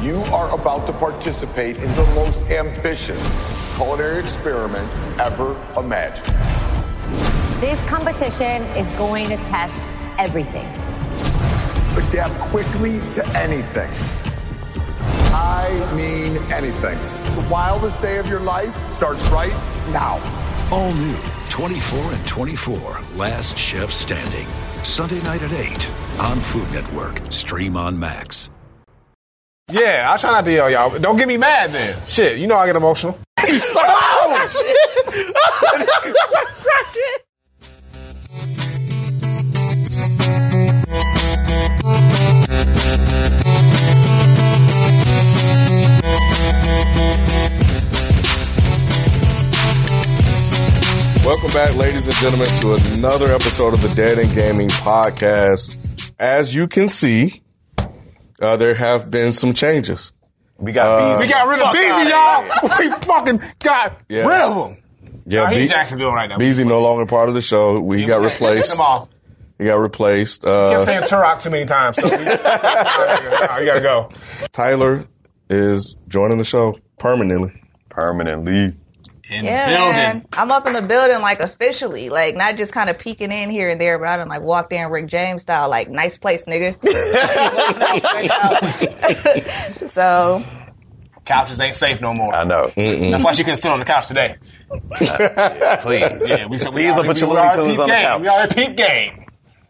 You are about to participate in the most ambitious culinary experiment ever imagined. This competition is going to test everything. Adapt quickly to anything. I mean anything. The wildest day of your life starts right now. All new 24 and 24, Last Chef Standing. Sunday night at 8 on Food Network. Stream on Max. Yeah, I try not to yell, y'all. Don't get me mad then. Shit, you know I get emotional. Oh, shit. Welcome back, ladies and gentlemen, to another episode of the Dead End Gaming Podcast. As you can see, there have been some changes. We got rid of Beasley, y'all. We fucking got rid of him. Yeah, he's in Jacksonville right now. Beasley no longer part of the show. He got replaced. He got replaced. He kept saying Turok too many times. So you gotta go. Tyler is joining the show permanently. In yeah, the building. man. I'm up in the building, like, officially. Like, not just kind of peeking in here and there, but I done, like, walked in Rick James style, like, nice place, nigga. So. Couches ain't safe no more. I know. That's why she couldn't sit on the couch today. Please. Yeah, Please don't put your Looney Tunes on the couch. We already peep game.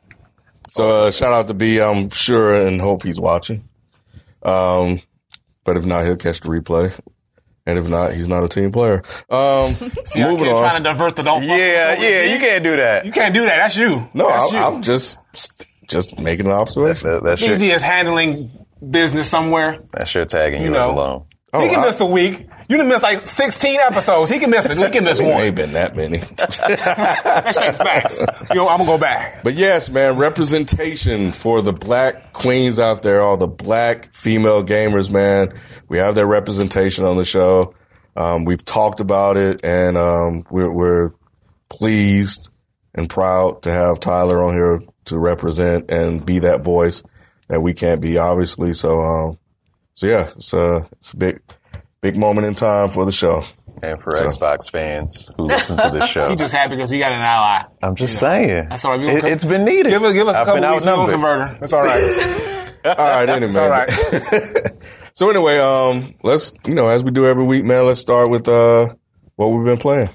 So, shout out to B. I'm sure and hope he's watching. But if not, he'll catch the replay. And if not, he's not a team player. See, moving on. Trying to divert the don't. Yeah, you can't do that. You can't do that. That's you. No, that's you. I'm just making an observation. That's Easy as handling business somewhere. That's your tagging you as alone. He can miss a week. You done missed like 16 episodes. He can miss it. He can miss one. Ain't been that many. That's just facts. I'm gonna go back. But yes, man, representation for the black queens out there, all the black female gamers, man. We have that representation on the show. We've talked about it, and we're pleased and proud to have Tyler on here to represent and be that voice that we can't be, obviously. So yeah, it's a big moment in time for the show. And for Xbox fans who listen to this show. He just happy because he got an ally. I'm just saying. That's all right. It's been needed. Give us a couple weeks to converter. That's all right. All right, anyway. That's all right. So anyway, let's, as we do every week, man, let's start with what we've been playing.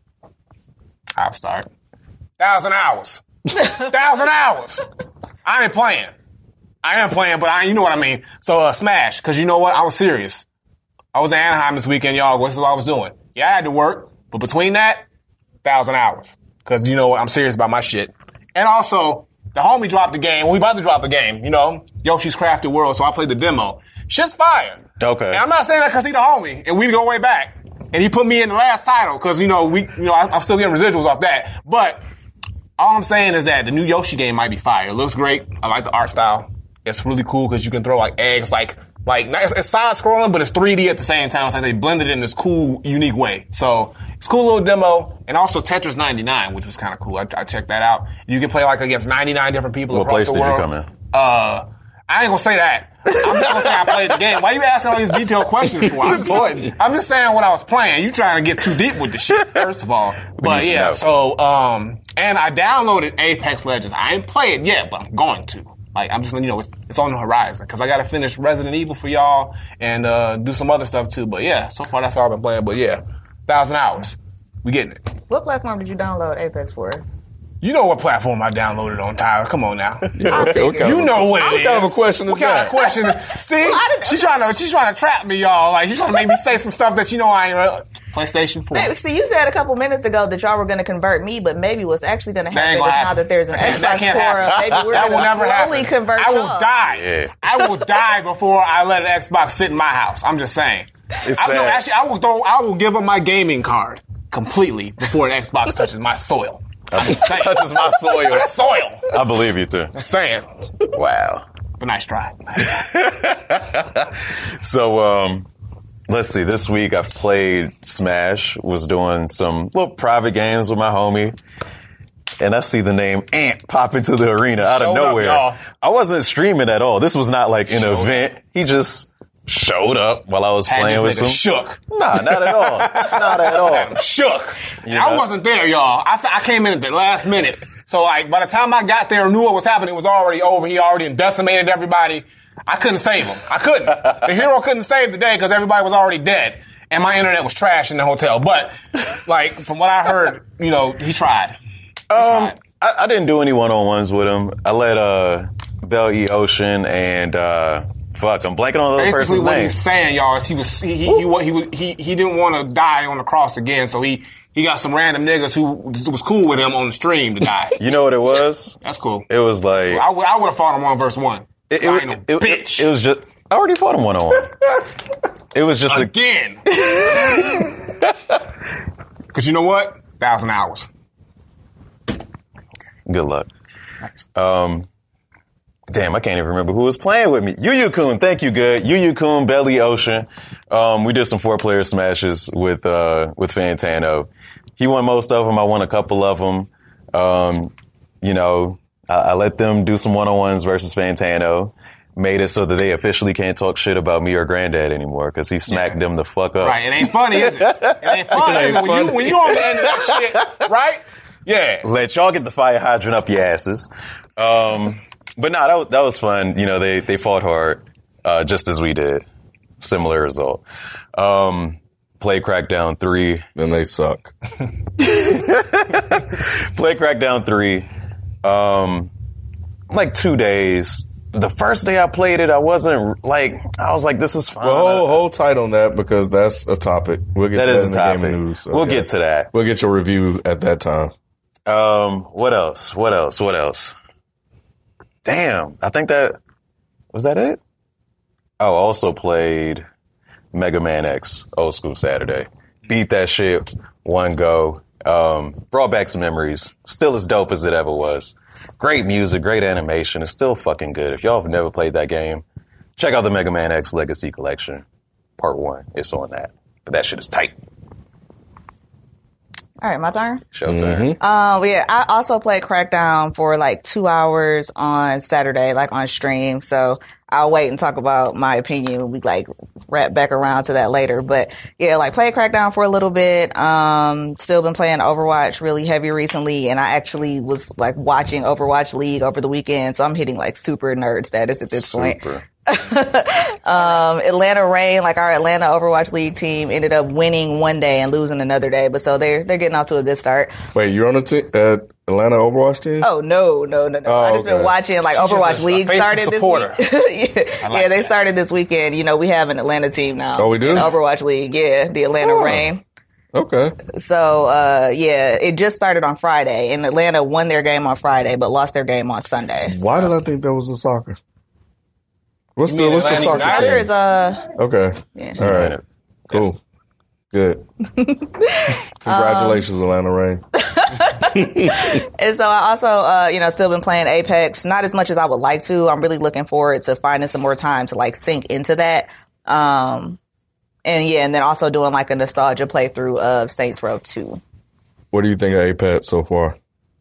I'll start. 1,000 hours. 1,000 hours. I ain't playing. I am playing, but you know what I mean. So Smash, because you know what? I was serious. I was in Anaheim this weekend, y'all. This is what I was doing. Yeah, I had to work, but between that, 1,000 hours. Because you know what? I'm serious about my shit. And also, the homie dropped the game. We about to drop a game, Yoshi's Crafted World, so I played the demo. Shit's fire. Okay. And I'm not saying that because he's the homie, and we go way back. And he put me in the last title because, I'm still getting residuals off that. But all I'm saying is that the new Yoshi game might be fire. It looks great. I like the art style. It's really cool because you can throw like eggs, it's side scrolling, but it's 3D at the same time. It's like they blended it in this cool, unique way. So it's a cool little demo. And also Tetris 99, which was kind of cool. I checked that out. You can play against 99 different people across the world. What place did you come in? I ain't gonna say that. I'm just gonna say I played the game. Why you asking all these detailed questions for? I'm just saying what I was playing. You trying to get too deep with the shit, first of all. But yeah, so, and I downloaded Apex Legends. I ain't play it yet, but I'm going to. I'm just, it's on the horizon. Cause I gotta finish Resident Evil for y'all and, do some other stuff too. But yeah, so far that's all I've been playing. But yeah, 1,000 hours. We getting it. What platform did you download Apex for? You know what platform I downloaded on, Tyler. Come on now. Yeah, you know what it is. What kind of a question is that? What kind of question? See, she's trying to trap me, y'all. She's trying to make me say some stuff that I ain't PlayStation 4. Maybe, see, you said a couple minutes ago that y'all were going to convert me, but maybe what's actually going to happen is now that there's an Xbox 4 up, maybe we're going to slowly convert I will y'all. die. Yeah. I will die before I let an Xbox sit in my house. I'm just saying. I will give up my gaming card completely before an Xbox touches my soil. Touches my soil. Soil. I believe you too. I'm saying. Wow. But nice try. So, let's see. This week I've played Smash. Was doing some little private games with my homie. And I see the name Ant pop into the arena out of nowhere. I wasn't streaming at all. This was not like an event. He just showed up while I was playing with some. Shook. Nah, not at all. Not at all. Shook. I wasn't there, y'all. I came in at the last minute. So, like, by the time I got there and knew what was happening, it was already over. He already decimated everybody. I couldn't save him. I couldn't. The hero couldn't save the day because everybody was already dead. And my internet was trash in the hotel. But, like, from what I heard, he tried. I didn't do any one-on-ones with him. I let Bell E. Ocean and I'm blanking on the other person's name. Basically, what he's saying, y'all, is he didn't want to die on the cross again, so he got some random niggas who was cool with him on the stream to die. You know what it was? That's cool. It was like I would have fought him 1v1. Bitch. It was just I already fought him 1-on-1. It was just again. Because you know what? 1,000 hours. Good luck. Nice. Damn, I can't even remember who was playing with me. Yu-Yu-Kun, thank you, good. Yu-Yu-Kun, Belly Ocean. We did some 4-player smashes with Fantano. He won most of them. I won a couple of them. I let them do some one-on-ones versus Fantano. Made it so that they officially can't talk shit about me or Granddad anymore because he smacked them the fuck up. Right, it ain't funny, is it? It ain't funny. When you on the end of that shit, right? Yeah. Let y'all get the fire hydrant up your asses. But no, that was fun. They fought hard, just as we did. Similar result. Play Crackdown 3. Then they suck. Play Crackdown 3. Like 2 days. The first day I played it, I was like, this is fine. Well, hold tight on that because that's a topic. We'll get to that in the Gaming News. So we'll get to that. We'll get your review at that time. What else? Damn, I think was that it? Oh, also played Mega Man X Old School Saturday. Beat that shit, one go. Brought back some memories. Still as dope as it ever was. Great music, great animation. It's still fucking good. If y'all have never played that game, check out the Mega Man X Legacy Collection, Part 1. It's on that. But that shit is tight. All right, my turn? Show turn. Yeah, I also played Crackdown for like 2 hours on Saturday, like on stream. So I'll wait and talk about my opinion. We like wrap back around to that later. But yeah, like played Crackdown for a little bit. Still been playing Overwatch really heavy recently. And I actually was like watching Overwatch League over the weekend. So I'm hitting like super nerd status at this point. Atlanta Reign, like our Atlanta Overwatch League team, ended up winning one day and losing another day, but so they're getting off to a good start. Wait, you're on a Atlanta Overwatch team? Oh no! I just been watching like Overwatch League started this week. They started this weekend. We have an Atlanta team now. Oh, we do? In Overwatch League, the Atlanta Reign. Okay. So, it just started on Friday, and Atlanta won their game on Friday, but lost their game on Sunday. Why did I think that was the soccer? What's the soccer team? Okay. Yeah. All right. Cool. Good. Congratulations, Atlanta Reign. And so I also, still been playing Apex. Not as much as I would like to. I'm really looking forward to finding some more time to like sink into that. And then also doing like a nostalgia playthrough of Saints Row 2. What do you think of Apex so far?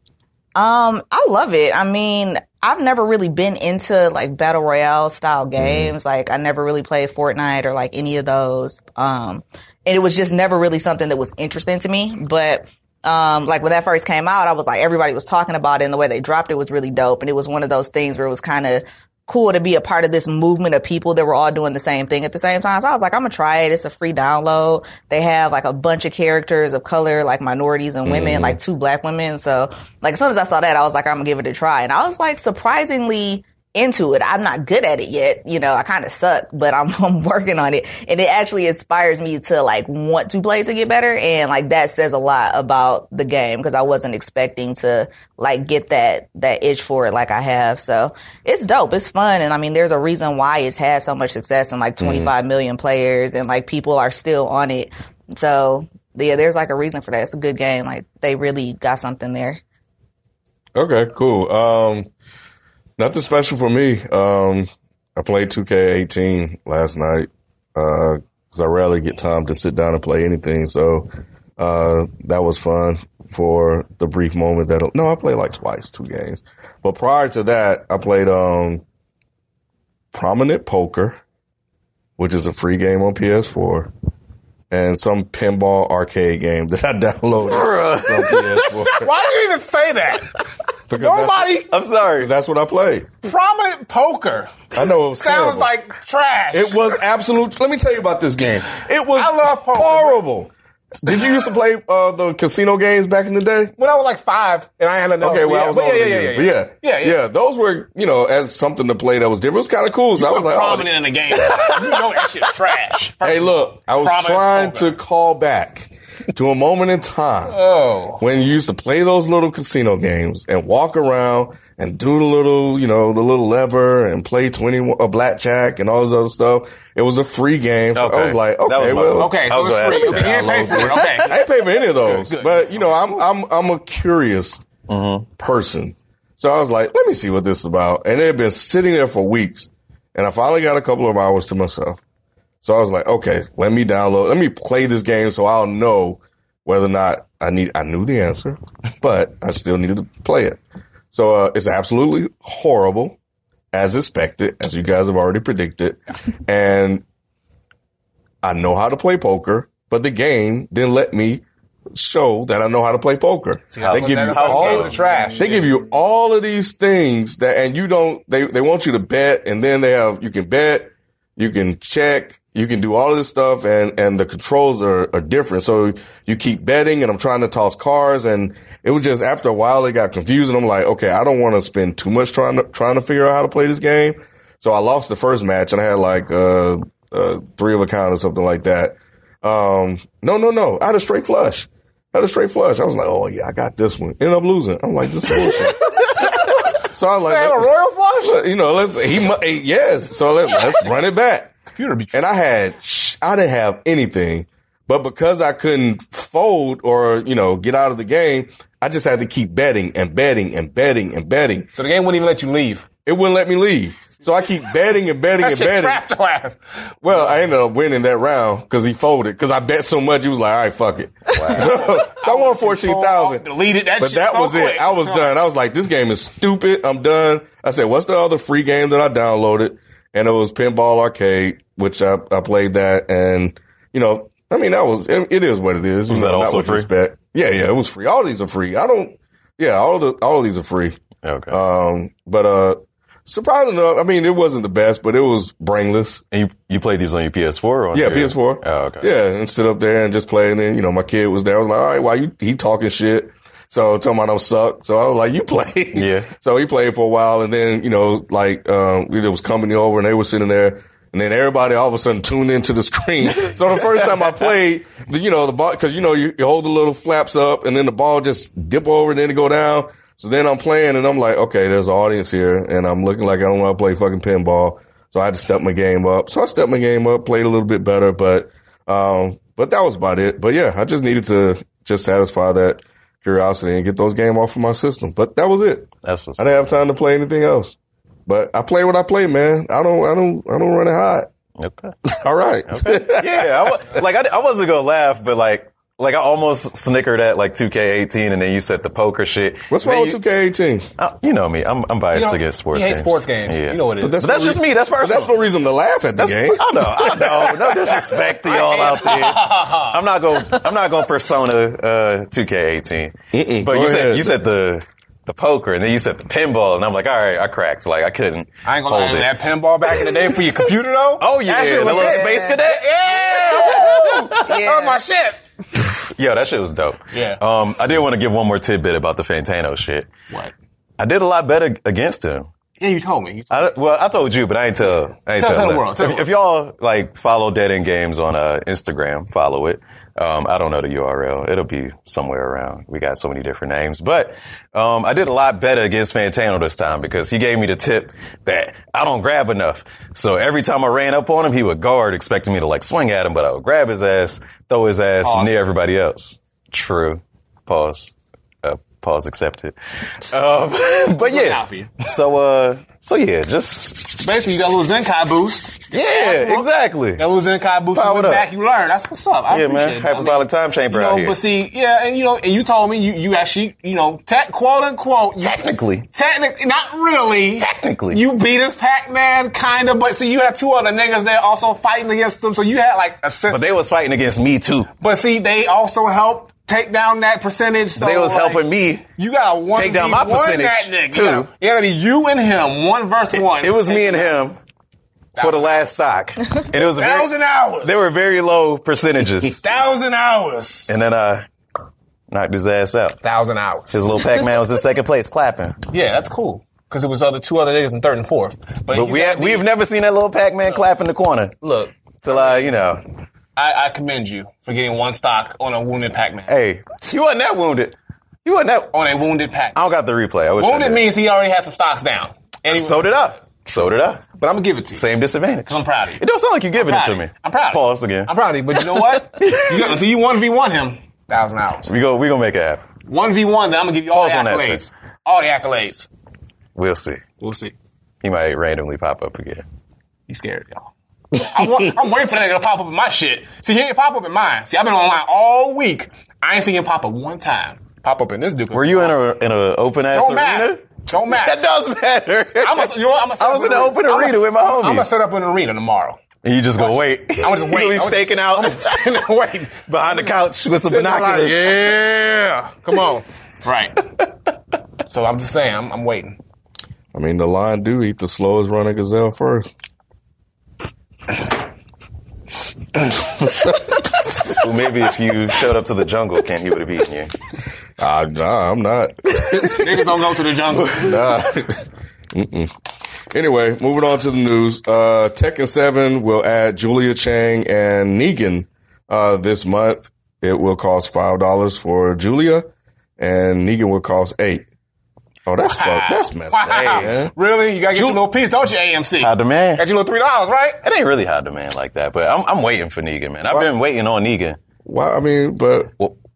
I love it. I mean, I've never really been into like battle royale style games. Like I never really played Fortnite or like any of those. And it was just never really something that was interesting to me. But, like when that first came out, I was like, everybody was talking about it and the way they dropped it was really dope. And it was one of those things where it was kind of cool to be a part of this movement of people that were all doing the same thing at the same time. So I was like, I'm gonna try it. It's a free download. They have like a bunch of characters of color, like minorities and women, like 2 black women. So like as soon as I saw that, I was like, I'm gonna give it a try. And I was like surprisingly into it. I'm not good at it yet. I kind of suck, but I'm working on it. And it actually inspires me to like want to play to get better. And like that says a lot about the game because I wasn't expecting to like get that itch for it like I have. So it's dope. It's fun. And I mean, there's a reason why it's had so much success and like 25 million players and like people are still on it. So yeah, there's like a reason for that. It's a good game. Like they really got something there. Okay, cool. Nothing special for me. I played 2K18 last night because I rarely get time to sit down and play anything. So that was fun for the brief moment I played like twice, 2 games. But prior to that, I played Prominent Poker, which is a free game on PS4, and some pinball arcade game that I downloaded from PS4. Why do you even say that? Because Nobody. I'm sorry. That's what I played. Prominent poker. I know it was Sounds terrible. like trash. It was absolute. Let me tell you about this game. It was I love poker. horrible. Did you used to play the casino games back in the day? When I was like 5 and I had enough. Okay, well, I was older than you. But Yeah. those were, as something to play that was different. It was kind of cool. So I was like, prominent in the game. You know that shit's trash. hey, look, I was Prominent trying poker. to call back to a moment in time when you used to play those little casino games and walk around and do the little, the little lever and play blackjack and all this other stuff. It was a free game. So I was like, That was okay, my well, fault. Okay, I so was gonna it's ask free. you Okay, you that. didn't pay for it. Okay. I ain't pay for any of those, Good. but I'm a curious person. So I was like, let me see what this is about. And it had been sitting there for weeks, and I finally got a couple of hours to myself. So I was like, okay, let me play this game so I'll know whether or not I knew the answer, but I still needed to play it. So it's absolutely horrible, as expected, as you guys have already predicted, and I know how to play poker, but the game didn't let me show that I know how to play poker. They give you all the trash. They give you all of these things and you don't. They want you to bet, and then you can bet, you can check, you can do all of this stuff, and the controls are different. So you keep betting, and I'm trying to toss cards, and it was just after a while it got confusing. I'm like, okay, I don't want to spend too much trying to figure out how to play this game. So I lost the first match, and I had like 3 of a kind or something like that. No. I had a straight flush. I was like, oh yeah, I got this one. Ended up losing. I'm like, this is bullshit. So I was like, They have a royal flush? yes. So let's run it back. Computer be And I didn't have anything, but because I couldn't fold or, get out of the game, I just had to keep betting and betting and betting and betting. So the game wouldn't even let you leave. It wouldn't let me leave. So I keep betting and betting That and shit betting. trapped your ass. Well, I ended up winning that round because he folded. Because I bet so much, he was like, all right, fuck it. Wow. So I won 14,000. Deleted that But shit that so was quick. it. I was done. I was like, this game is stupid. I'm done. I said, what's the other free game that I downloaded? And it was Pinball Arcade, which I played that. And, it is what it is. Was that also free? Respect. Yeah, it was free. All these are free. All of these are free. Okay. But surprisingly enough, it wasn't the best, but it was brainless. And you played these on your PS4 or on your PS4. Oh, okay. Yeah, and sit up there and just play. And then, my kid was there. I was like, all right, why he talking shit? So tell him I don't suck. So I was like, you play. Yeah. So he played for a while, and then, it was company over, and they were sitting there. And then everybody all of a sudden tuned into the screen. So the first time I played, the ball, because, you hold the little flaps up, and then the ball just dip over, and then it go down. So then I'm playing, and I'm like, okay, there's an audience here, and I'm looking like I don't want to play fucking pinball. So I had to step my game up. So I stepped my game up, played a little bit better, but that was about it. But yeah, I just needed to just satisfy that curiosity and get those games off of my system. But that was it. That's what's I didn't have time to play anything else. But I play what I play, man. I don't run it hot. Okay. All right. Okay. Yeah. I wasn't going to laugh, but I almost snickered at 2K18, and then you said the poker shit. What's wrong with 2K18? You know me. I'm biased against sports He games. hates sports games. Yeah. You know what it is. But that's just me. That's personal. That's no reason to laugh at the game. I know. No disrespect to y'all out there. I'm not going persona 2K18. But you said the poker, and then you said the pinball, and I'm like, all right, I cracked. I couldn't. I ain't gonna hold lie, it. that pinball back in the day for your computer though. Oh yeah, that shit the was little it. Space Cadet. Yeah, that was my shit. Yeah, that shit was dope. Yeah. I did want to give one more tidbit about the Fantano shit. What? I did a lot better against him. Yeah, you told me. I told you, but I ain't tell Tell the them. world. If y'all follow Dead End Games on Instagram, follow it. I don't know the URL. It'll be somewhere around. We got so many different names, but I did a lot better against Fantano this time because he gave me the tip that I don't grab enough. So every time I ran up on him, he would guard, expecting me to swing at him, but I would grab his ass, throw his ass near everybody else. True. Pause. Pause accepted. But yeah. So yeah, just basically you got a little Zenkai boost. Yeah, exactly. That little Zenkai boost. Powered You went up. back, you learned. That's what's up. I yeah, appreciate man. it. Hyperbolic time chamber You know, out here. but see, yeah, and you told me you actually, quote unquote, Technically, not really. Technically. You beat his Pac-Man, kinda, but see, you had two other niggas there also fighting against them, so you had like a sense. but they was fighting against me too. But see, they also helped take down that percentage. So They was like, helping me. You got a take down my percentage, that nigga. too. It gotta be you and him, 1v1. It was me and him for the last stock, and it was 1,000 hours. They were very low percentages, 1,000 hours. and then knocked his ass out. 1,000 hours. His little Pac-Man was in second place, clapping. Yeah, that's cool. Because it was two other niggas in third and fourth. But we've never seen that little Pac-Man clap in the corner. Look, Till I commend you for getting one stock on a wounded Pac-Man. Hey, you wasn't that wounded. You wasn't that. On a wounded Pac-Man. I don't got the replay. I wish I Wounded did. means he already had some stocks down. And So did I. But I'm gonna give it to you. Same disadvantage. I'm proud of you. It don't sound like you're giving it to me. I'm proud of you. Pause again. I'm proud of you. But you know what? Until you 1v1 him, 1,000 hours. We gonna make it happen. 1v1, then I'm gonna give you all Pause the on that, accolades. too. All the accolades. We'll see. We'll see. He might randomly pop up again. He's scared, y'all. I'm waiting for that nigga to pop up in my shit. See, he ain't pop up in mine. See, I've been online all week. I ain't seen him pop up one time. Pop up in this dude. Were you in a open ass Don't arena? matter. Don't matter. That does matter. I was in an open arena with my homies. I'm gonna set up an arena tomorrow. And you just go wait. I'm just You wait. gonna be staking out I'm just sitting there waiting behind the couch with some binoculars. Yeah, come on. Right. So I'm just saying, I'm waiting. I mean, the lion do eat the slowest running gazelle first. Well, maybe if you showed up to the jungle, Ken, he would have eaten you. Nah, I'm not. Niggas don't go to the jungle. Nah. Anyway, moving on to the news. Tekken 7 will add Julia Chang and Negan this month. It will cost $5 for Julia, and Negan will cost $8. Oh, that's that's messed up, man. Really? You gotta get your little piece, don't you, AMC? High demand. Got your little $3, right? It ain't really high demand like that, but I'm waiting for Negan, man. I've been waiting on Negan. Why? I mean, but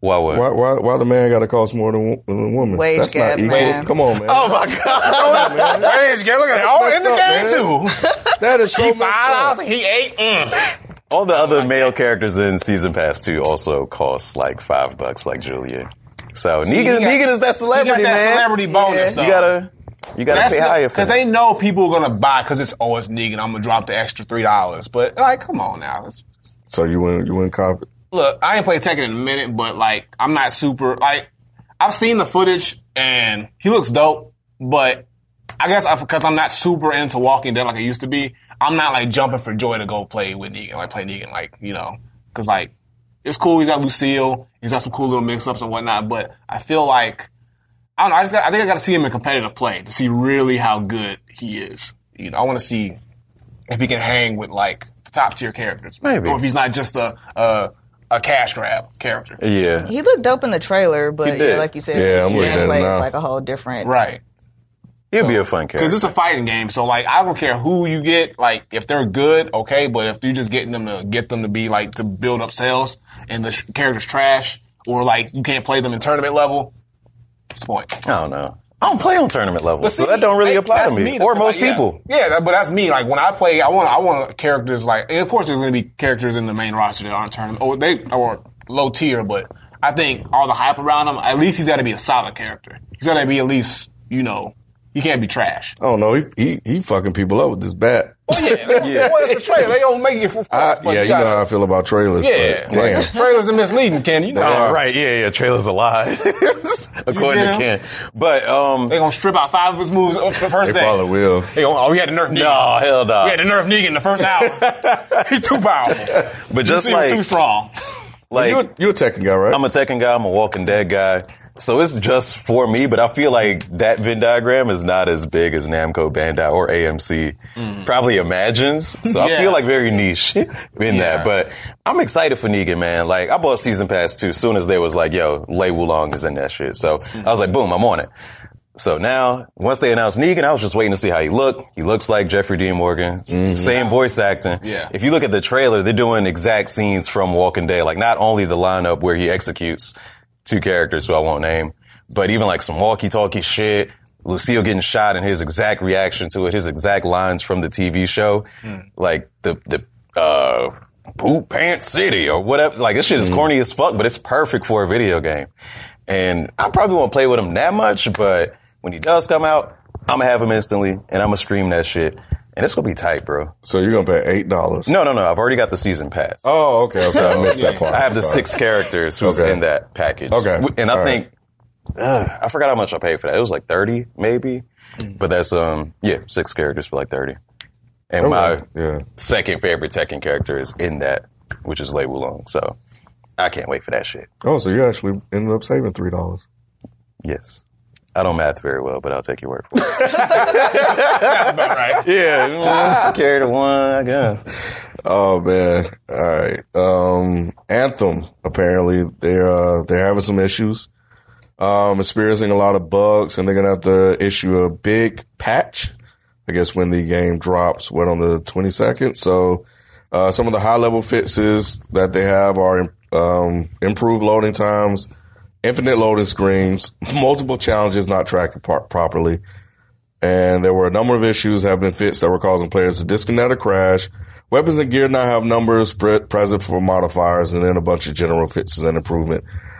why the man got to cost more than the woman? Wage That's gap, not equal. man. Come on, man. Oh my god! Wage gap, look at that. Oh, in the messed game, up, too. That is so She messed up. $5, he 8. All the other male characters in Season Pass 2 also cost like $5, like Julia. So Negan is that celebrity, you got that man. celebrity bonus, though. You gotta pay higher for because it. they know people are gonna buy because it's Negan. I'm gonna drop the extra $3, but like, come on now. So you wouldn't cop it? Look, I ain't played Tekken in a minute, but like, I'm not super like. I've seen the footage and he looks dope, but I guess because I'm not super into Walking Dead like I used to be, I'm not like jumping for joy to go play with Negan, like play Negan, like because like it's cool. He's got Lucille, he's got some cool little mix-ups and whatnot, but I feel like. I don't know. I think I got to see him in competitive play to see really how good he is. I want to see if he can hang with like the top tier characters, maybe, or if he's not just a cash grab character. Yeah, he looked dope in the trailer, but yeah, like you said, I'm looking at it now. Like a whole different right. He'll be a fun character because it's a fighting game. So like, I don't care who you get. Like, if they're good, okay, but if you're just getting them to be like to build up sales and the character's trash, or like you can't play them in tournament level. What's the point? I don't know. I don't play on tournament level, see, so that don't really apply to me or most people. Yeah, but that's me. Like when I play, I want characters like, and of course there's going to be characters in the main roster that aren't tournament, or low tier, but I think all the hype around him, at least he's got to be a solid character. He's got to be at least, he can't be trash. I don't know. He fucking people up with this bat. Oh yeah, well, it's the trailer. They don't make it for course, but you know how I feel about trailers. Yeah, but, damn. Trailers are misleading, Ken. Right? Yeah. Trailers a lie, according to Ken. But they gonna strip out 5 of his moves the first day. They probably will. We had to nerf Negan. No, hell no. We had to nerf Negan in the first hour. He's too powerful. But just like too strong. Like you're a Tekken guy, right? I'm a Tekken guy. I'm a Walking Dead guy. So it's just for me, but I feel like that Venn diagram is not as big as Namco, Bandai, or AMC probably imagines. So I feel like very niche in that. But I'm excited for Negan, man. Like, I bought Season Pass 2 as soon as they was like, yo, Lei Wulong is in that shit. So I was like, boom, I'm on it. So now, once they announced Negan, I was just waiting to see how he looked. He looks like Jeffrey Dean Morgan. Same voice acting. Yeah. If you look at the trailer, they're doing exact scenes from Walking Dead. Like, not only the lineup where he executes 2 characters who I won't name, But even like some walkie-talkie shit, Lucille getting shot and his exact reaction to it, his exact lines from the TV show, like the Poop Pants City or whatever. Like, this shit is corny as fuck, but it's perfect for a video game. And I probably won't play with him that much, but when he does come out, I'm gonna have him instantly, and I'm gonna stream that shit. And it's gonna be tight, bro. So you're gonna pay $8? No. I've already got the season pass. Oh, okay. I missed that part. I have the 6 characters who's in that package. Okay. And I think, I forgot how much I paid for that. It was like 30, maybe. But that's, 6 characters for like 30. And my second favorite Tekken character is in that, which is Lei Wulong. So I can't wait for that shit. Oh, so you actually ended up saving $3. Yes. I don't math very well, but I'll take your word for it. Sounds about right. Yeah. Carry the one, I guess. Oh, man. All right. Anthem, apparently, they're having some issues. Experiencing a lot of bugs, and they're going to have to issue a big patch, I guess, when the game drops, on the 22nd. So, some of the high-level fixes that they have are improved loading times, infinite loading screens, multiple challenges not tracked properly. And there were a number of issues that have been fixed that were causing players to disconnect or crash. Weapons and gear now have numbers present for modifiers, and then a bunch of general fixes and improvement.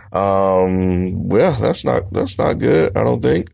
Well, that's not good, I don't think.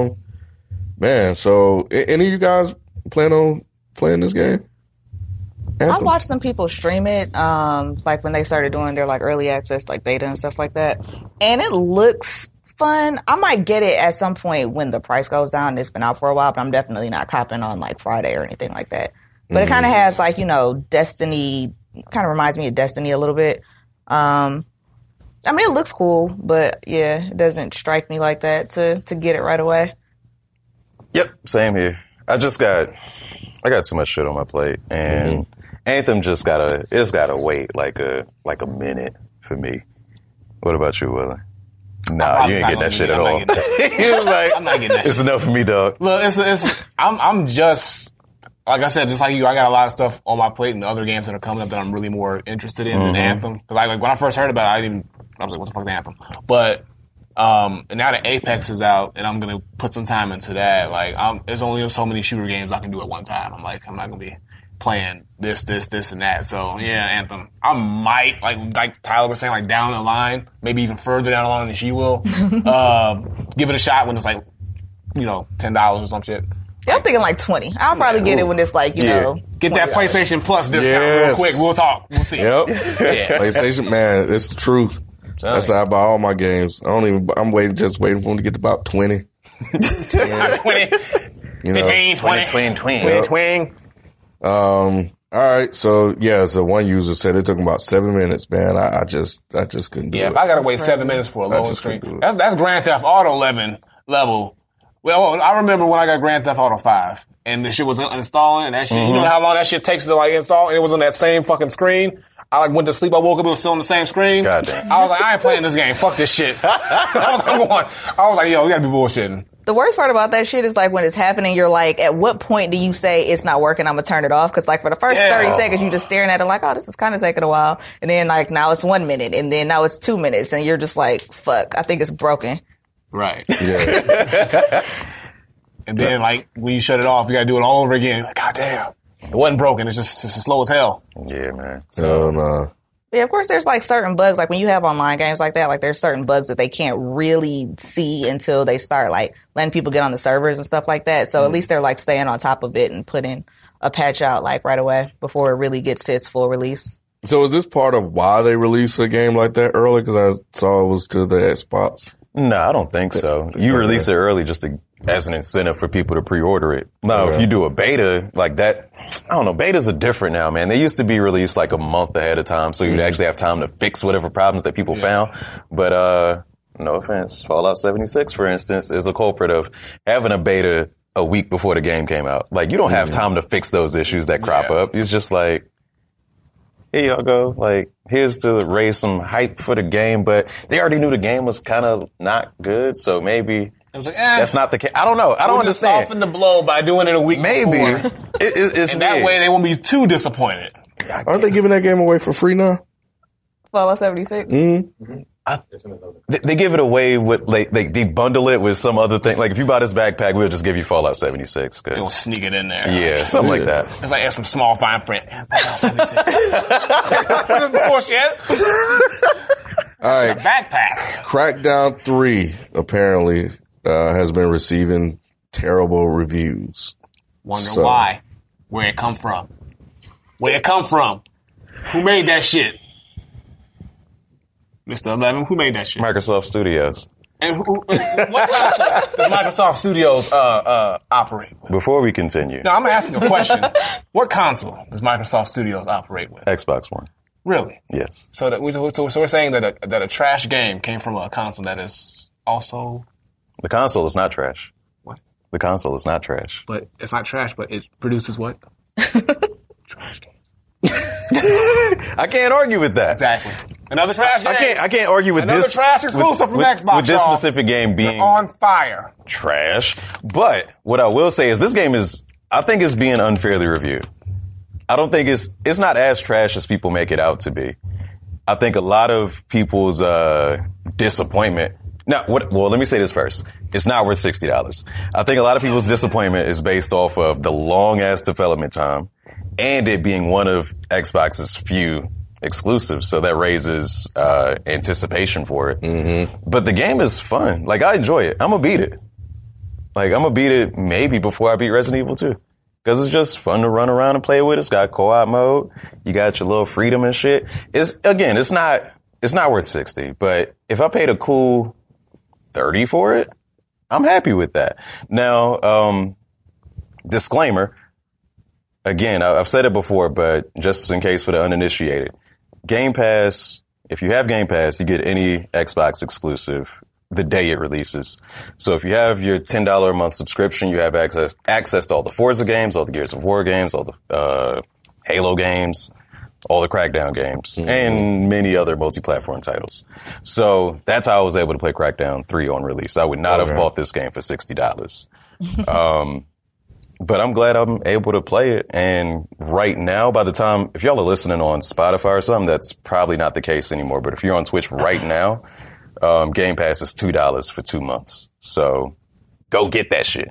Man, so any of you guys plan on playing this game? Anthem? I watched some people stream it, like when they started doing their like early access, like beta and stuff like that. And it looks fun. I might get it at some point when the price goes down. It's been out for a while, but I'm definitely not copping on like Friday or anything like that. But it kind of has like, Destiny, kind of reminds me of Destiny a little bit. I mean, it looks cool, but yeah, it doesn't strike me like that to get it right away. Yep, same here. I got too much shit on my plate, and Anthem it's gotta wait like a minute for me. What about you, Willie? Nah, you ain't getting that shit at all. He was like, I'm not getting that. It's enough for me, dog. Look, I'm just, like I said, just like you, I got a lot of stuff on my plate and the other games that are coming up that I'm really more interested in than Anthem. Cause like when I first heard about it, I was like, what the fuck is Anthem? But, and now that Apex is out and I'm going to put some time into that, like, there's only so many shooter games I can do at one time. I'm like, I'm not going to be playing this, and that. So yeah, Anthem. I might, like Tyler was saying, like down the line, maybe even further down the line than she will, give it a shot when it's like, $10 or some shit. Yeah, I'm thinking like 20. I'll probably get it when it's like, know. Get that PlayStation Plus discount real quick. We'll talk. We'll see. Yep. PlayStation, man, it's the truth. That's how I buy all my games. I'm waiting for them to get to about 20. 20. 15, 20. All right, so yeah, so one user said it took him about 7 minutes, man. I just couldn't do it. Yeah, if I gotta wait 7 minutes for a loading screen. That's Grand Theft Auto level. Well, I remember when I got Grand Theft Auto 5 and the shit was uninstalling and that shit, you know how long that shit takes to like install, and it was on that same fucking screen. I like went to sleep, I woke up, it was still on the same screen. Goddamn. I was like, I ain't playing this game. Fuck this shit. I was like, yo, we gotta be bullshitting. The worst part about that shit is like when it's happening, you're like, at what point do you say it's not working, I'm gonna turn it off? Because like for the first 30 seconds, you just staring at it like, oh, this is kind of taking a while. And then like now it's 1 minute, and then now it's 2 minutes, and you're just like, fuck, I think it's broken. Right. Yeah. And then like when you shut it off, you gotta do it all over again. Like, God damn. It wasn't broken, it's just slow as hell. Yeah, man. So no. Yeah, of course, there's like certain bugs. Like when you have online games like that, like there's certain bugs that they can't really see until they start like letting people get on the servers and stuff like that. So at least they're like staying on top of it and putting a patch out like right away before it really gets to its full release. So is this part of why they release a game like that early? Because I saw it was to the Xbox. No, I don't think so. You release it early just as an incentive for people to pre-order it. Now, if you do a beta like that, I don't know, betas are different now, man. They used to be released like a month ahead of time, so you'd actually have time to fix whatever problems that people found. But, no offense, Fallout 76, for instance, is a culprit of having a beta a week before the game came out. Like, you don't have time to fix those issues that crop up. It's just like, here y'all go. Like, here's to raise some hype for the game, but they already knew the game was kind of not good, so maybe it was like, that's not the case. I don't know. I don't understand. Soften the blow by doing it a week before. It's and that way they won't be too disappointed. Aren't they giving that game away for free now? Fallout 76? They give it away with they bundle it with some other thing. Like if you buy this backpack, we'll just give you Fallout 76. They'll sneak it in there. Yeah, something like that. It's like some small fine print. Fallout 76. This is bullshit. All right. Backpack. Crackdown 3 apparently has been receiving terrible reviews. Wonder why. Where it come from. Where it come from. Who made that shit? Mr. 11, who made that shit? Microsoft Studios. And what console does Microsoft Studios operate with? Before we continue. No, I'm asking a question. What console does Microsoft Studios operate with? Xbox One. Really? Yes. So we're saying that a trash game came from a console that is also... The console is not trash. What? The console is not trash. But it's not trash, but it produces what? Trash games. I can't argue with that. Exactly. Another trash game. I can't argue with Another this. trash exclusive from Xbox, with this y'all. specific game being on fire. Trash. But what I will say is this game is, I think it's being unfairly reviewed. I don't think it's not as trash as people make it out to be. I think a lot of people's disappointment. Well, let me say this first. It's not worth $60. I think a lot of people's disappointment is based off of the long ass development time and it being one of Xbox's few exclusives. So that raises anticipation for it. Mm-hmm. But the game is fun. Like, I enjoy it. I'm going to beat it. Like, I'm going to beat it maybe before I beat Resident Evil 2. Because it's just fun to run around and play with. It's got co-op mode. You got your little freedom and shit. It's not worth $60. But if I paid a cool $30 for it, I'm happy with that. Now, disclaimer. Again, I've said it before, but just in case for the uninitiated. Game Pass, if you have Game Pass, you get any Xbox exclusive the day it releases. So if you have your $10 a month subscription, you have access to all the Forza games, all the Gears of War games, all the Halo games, all the Crackdown games, and many other multi-platform titles. So that's how I was able to play Crackdown 3 on release. I would not have bought this game for $60. But I'm glad I'm able to play it. And right now, by the time, if y'all are listening on Spotify or something, that's probably not the case anymore. But if you're on Twitch right now, Game Pass is $2 for 2 months. So go get that shit.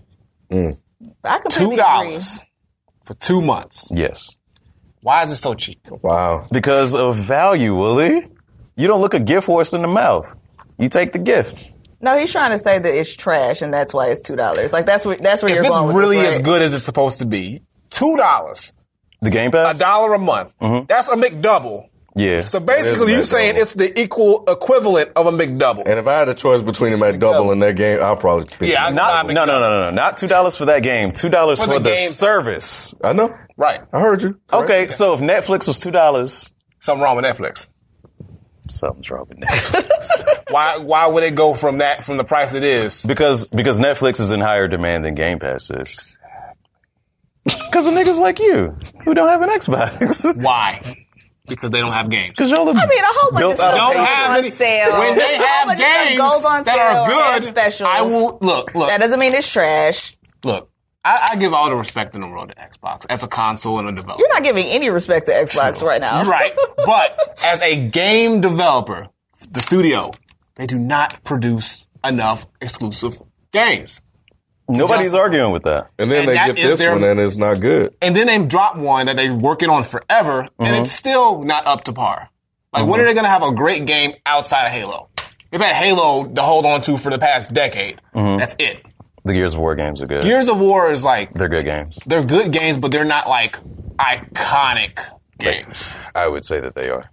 I completely agree. $2 for 2 months. Yes. Why is it so cheap? Wow. Because of value, Willie. You don't look a gift horse in the mouth. You take the gift. No, he's trying to say that it's trash, and that's why it's $2. Like that's where you're going. If it's really as good as it's supposed to be, $2, The Game Pass? $1 a month. Mm-hmm. That's a McDouble. Yeah. So basically, you're saying it's the equivalent of a McDouble. And if I had a choice between a McDouble and that game, I'll probably pick it. No. Not $2 for that game. $2 for the game. service. I know. Right. I heard you. Okay, so if Netflix was $2, Something wrong with Netflix. something's wrong with Netflix. Why would it go from the price it is? because Netflix is in higher demand than Game Pass is. Because of niggas like you who don't have an Xbox. Why? Because they don't have games. Because y'all I mean, a whole bunch of stuff Don't goes have on any, sale. when they A whole have bunch of stuff games goes on that sale are or good, specials. I will look. That doesn't mean it's trash. Look, I give all the respect in the world to Xbox as a console and a developer. You're not giving any respect to Xbox right now. You're right. But as a game developer, the studio, they do not produce enough exclusive games. Nobody's arguing with that. And then And they that get is this one and it's not good. And then they drop one that they're working on forever, and it's still not up to par. Like, when are they going to have a great game outside of Halo? They've had Halo to hold on to for the past decade. That's it. The Gears of War games are good. Gears of War is like, They're good games. they're good games, but they're not like iconic games. I would say that they are.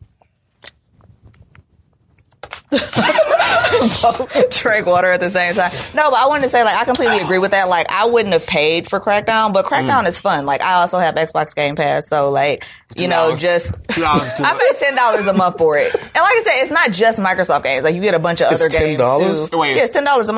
Drink water at the same time. No, but I wanted to say, like, I completely agree with that. Like, I wouldn't have paid for Crackdown, but Crackdown is fun. Like, I also have Xbox Game Pass, so, like, you know, just... $2 I paid $10 a month for it. And like I said, it's not just Microsoft games. Like, you get a bunch of other games, $10? too. Wait. Yeah, it's $10 a month.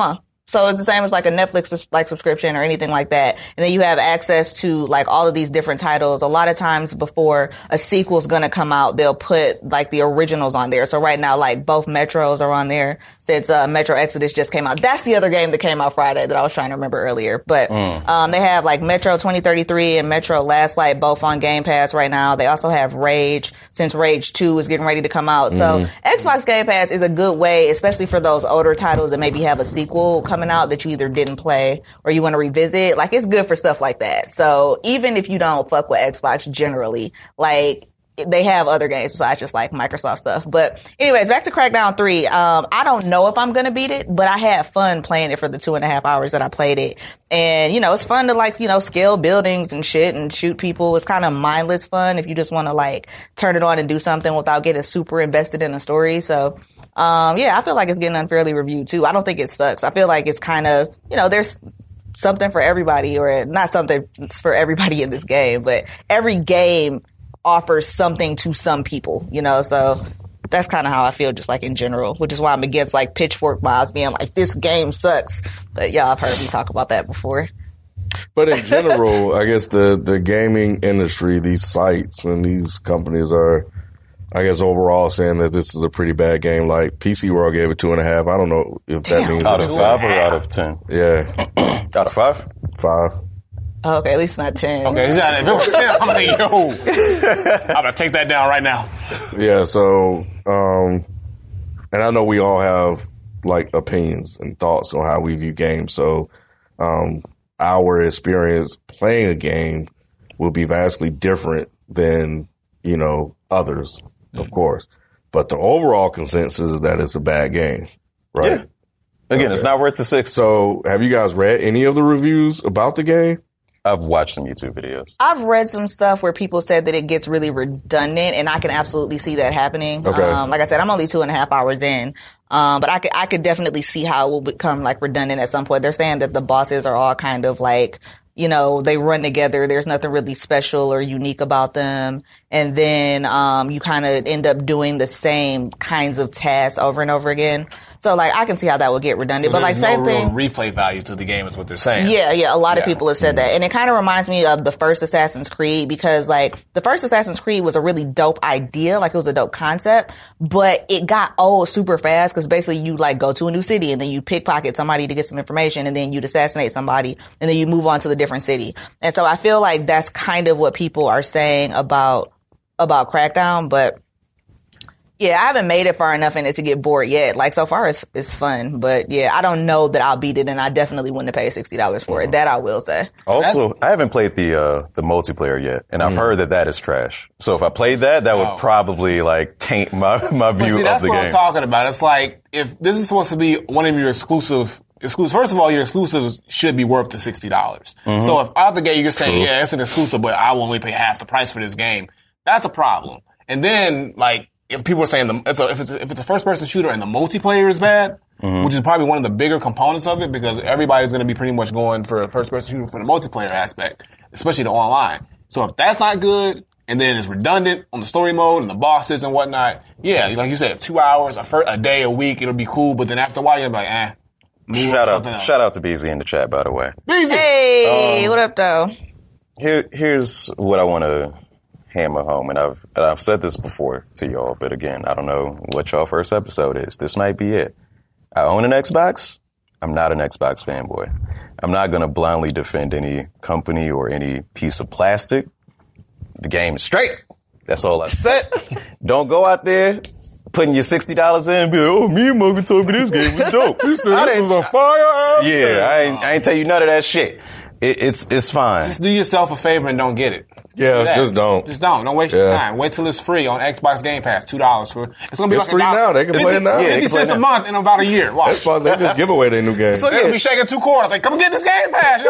So it's the same as like a Netflix like subscription or anything like that. And then you have access to like all of these different titles. A lot of times before a sequel's gonna come out, they'll put like the originals on there. So right now, like both Metros are on there since Metro Exodus just came out. That's the other game that came out Friday that I was trying to remember earlier. But they have like Metro 2033 and Metro Last Light both on Game Pass right now. They also have Rage since Rage 2 is getting ready to come out. So Xbox Game Pass is a good way, especially for those older titles that maybe have a sequel coming out that you either didn't play or you want to revisit. Like, it's good for stuff like that. So even if you don't fuck with Xbox generally, like, they have other games besides just like Microsoft stuff. But anyways, back to Crackdown 3. I don't know if I'm going to beat it, but I had fun playing it for the 2.5 hours that I played it. And, you know, it's fun to like, you know, scale buildings and shit and shoot people. It's kind of mindless fun if you just want to like turn it on and do something without getting super invested in the story. So, yeah, I feel like it's getting unfairly reviewed too. I don't think it sucks. I feel like it's kind of, you know, there's something for everybody, or not something for everybody in this game, but every game offers something to some people, you know, so that's kind of how I feel just like in general, which is why I'm against like Pitchfork mobs being like, this game sucks. But y'all have heard me talk about that before. But in general, I guess the gaming industry, these sites and these companies are, I guess, overall saying that this is a pretty bad game. Like PC World gave it 2.5. I don't know if that means out of 5 or out of 10. Yeah, Out of 5. 5. Oh, okay, at least not 10. Okay, if it was 10, I'm like, yo, I'm gonna take that down right now. Yeah. So, and I know we all have like opinions and thoughts on how we view games. So, our experience playing a game will be vastly different than, you know, others, of course. But the overall consensus is that it's a bad game, right? Yeah. Again, it's not worth the 6. So have you guys read any of the reviews about the game? I've watched some YouTube videos. I've read some stuff where people said that it gets really redundant, and I can absolutely see that happening. Okay. Like I said, I'm only 2.5 hours in. But I could definitely see how it will become like redundant at some point. They're saying that the bosses are all kind of like, you know, they run together. There's nothing really special or unique about them. And then, you kind of end up doing the same kinds of tasks over and over again. So like, I can see how that would get redundant, but like same thing. No real replay value to the game is what they're saying. Yeah. A lot of people have said that. And it kind of reminds me of the first Assassin's Creed, because like the first Assassin's Creed was a really dope idea. Like, it was a dope concept, but it got old super fast, because basically you like go to a new city and then you pickpocket somebody to get some information, and then you'd assassinate somebody, and then you move on to the different city. And so I feel like that's kind of what people are saying about Crackdown, but yeah, I haven't made it far enough in it to get bored yet. Like, so far it's fun, but yeah, I don't know that I'll beat it, and I definitely wouldn't have paid $60 for it. That I will say. Also, I haven't played the multiplayer yet, and I've heard that is trash. So if I played that would probably like taint my view of the game. That's what I'm talking about. It's like, if this is supposed to be one of your exclusive, first of all, your exclusives should be worth the $60. So if out the gate you're saying, yeah, it's an exclusive, but I will only pay half the price for this game, that's a problem. And then, like, if people are saying if it's a first-person shooter and the multiplayer is bad, which is probably one of the bigger components of it, because everybody's going to be pretty much going for a first-person shooter for the multiplayer aspect, especially the online. So if that's not good, and then it's redundant on the story mode and the bosses and whatnot, yeah, like you said, 2 hours, a day, a week, it'll be cool. But then after a while, you'll be like, Shout out to BZ in the chat, by the way. BZ! Hey, what up, though? Here's what I want to hammer home, and I've said this before to y'all, but again, I don't know what y'all first episode is. This might be it. I own an Xbox. I'm not an Xbox fanboy. I'm not going to blindly defend any company or any piece of plastic. The game is straight. That's all I said. Don't go out there putting your $60 in and be like, oh, me and Morgan told me this game was dope. This is a fire. Yeah, I ain't tell you none of that shit. It's fine. Just do yourself a favor and don't get it. Yeah, just don't. Just don't. Don't waste your time. Wait till it's free on Xbox Game Pass. $2 for it. It's gonna be it's like free now. They can play it now. 50 cents a month in about a year. Watch. That's fun. They just give away their new game. So they'll be shaking 2 quarters. Like, come get this Game Pass,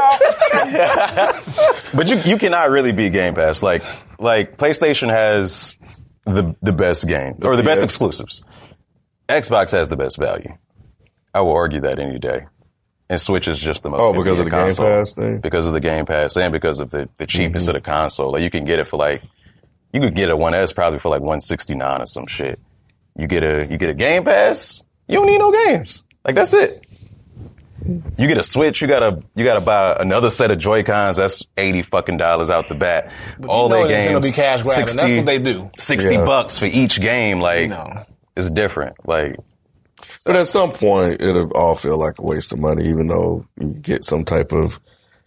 y'all. But you cannot really beat Game Pass. Like PlayStation has the best game or the best exclusives. Xbox has the best value. I will argue that any day. And Switch is just the most. Oh, because of the console. Game Pass thing? Because of the Game Pass and because of the cheapness of the console. Like, you can get it for you could get a 1S probably for like $169 or some shit. You get a Game Pass, you don't need no games. Like, that's it. You get a Switch, you gotta buy another set of Joy-Cons. That's $80 fucking out the bat. But all you know their it's gonna games, be cash grabbing. That's what they do. $60 for each game. Like, No. it's different. Like, But at some point, it'll all feel like a waste of money, even though you get some type of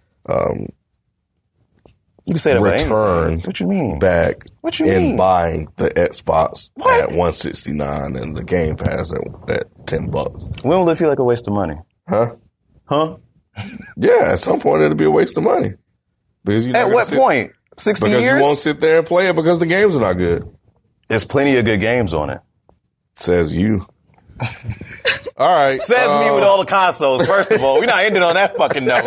you can say that about return anything. What you mean? back What you in mean? buying the Xbox What? at $169 and the Game Pass at $10. When will it feel like a waste of money? Huh? Huh? Yeah, at some point it'll be a waste of money. Because you're not At gonna what sit- point? 60 Because years? you won't sit there and play it because the games are not good. There's plenty of good games on it. Says you. All right. Says me with all the consoles. First of all, we're not ending on that fucking note.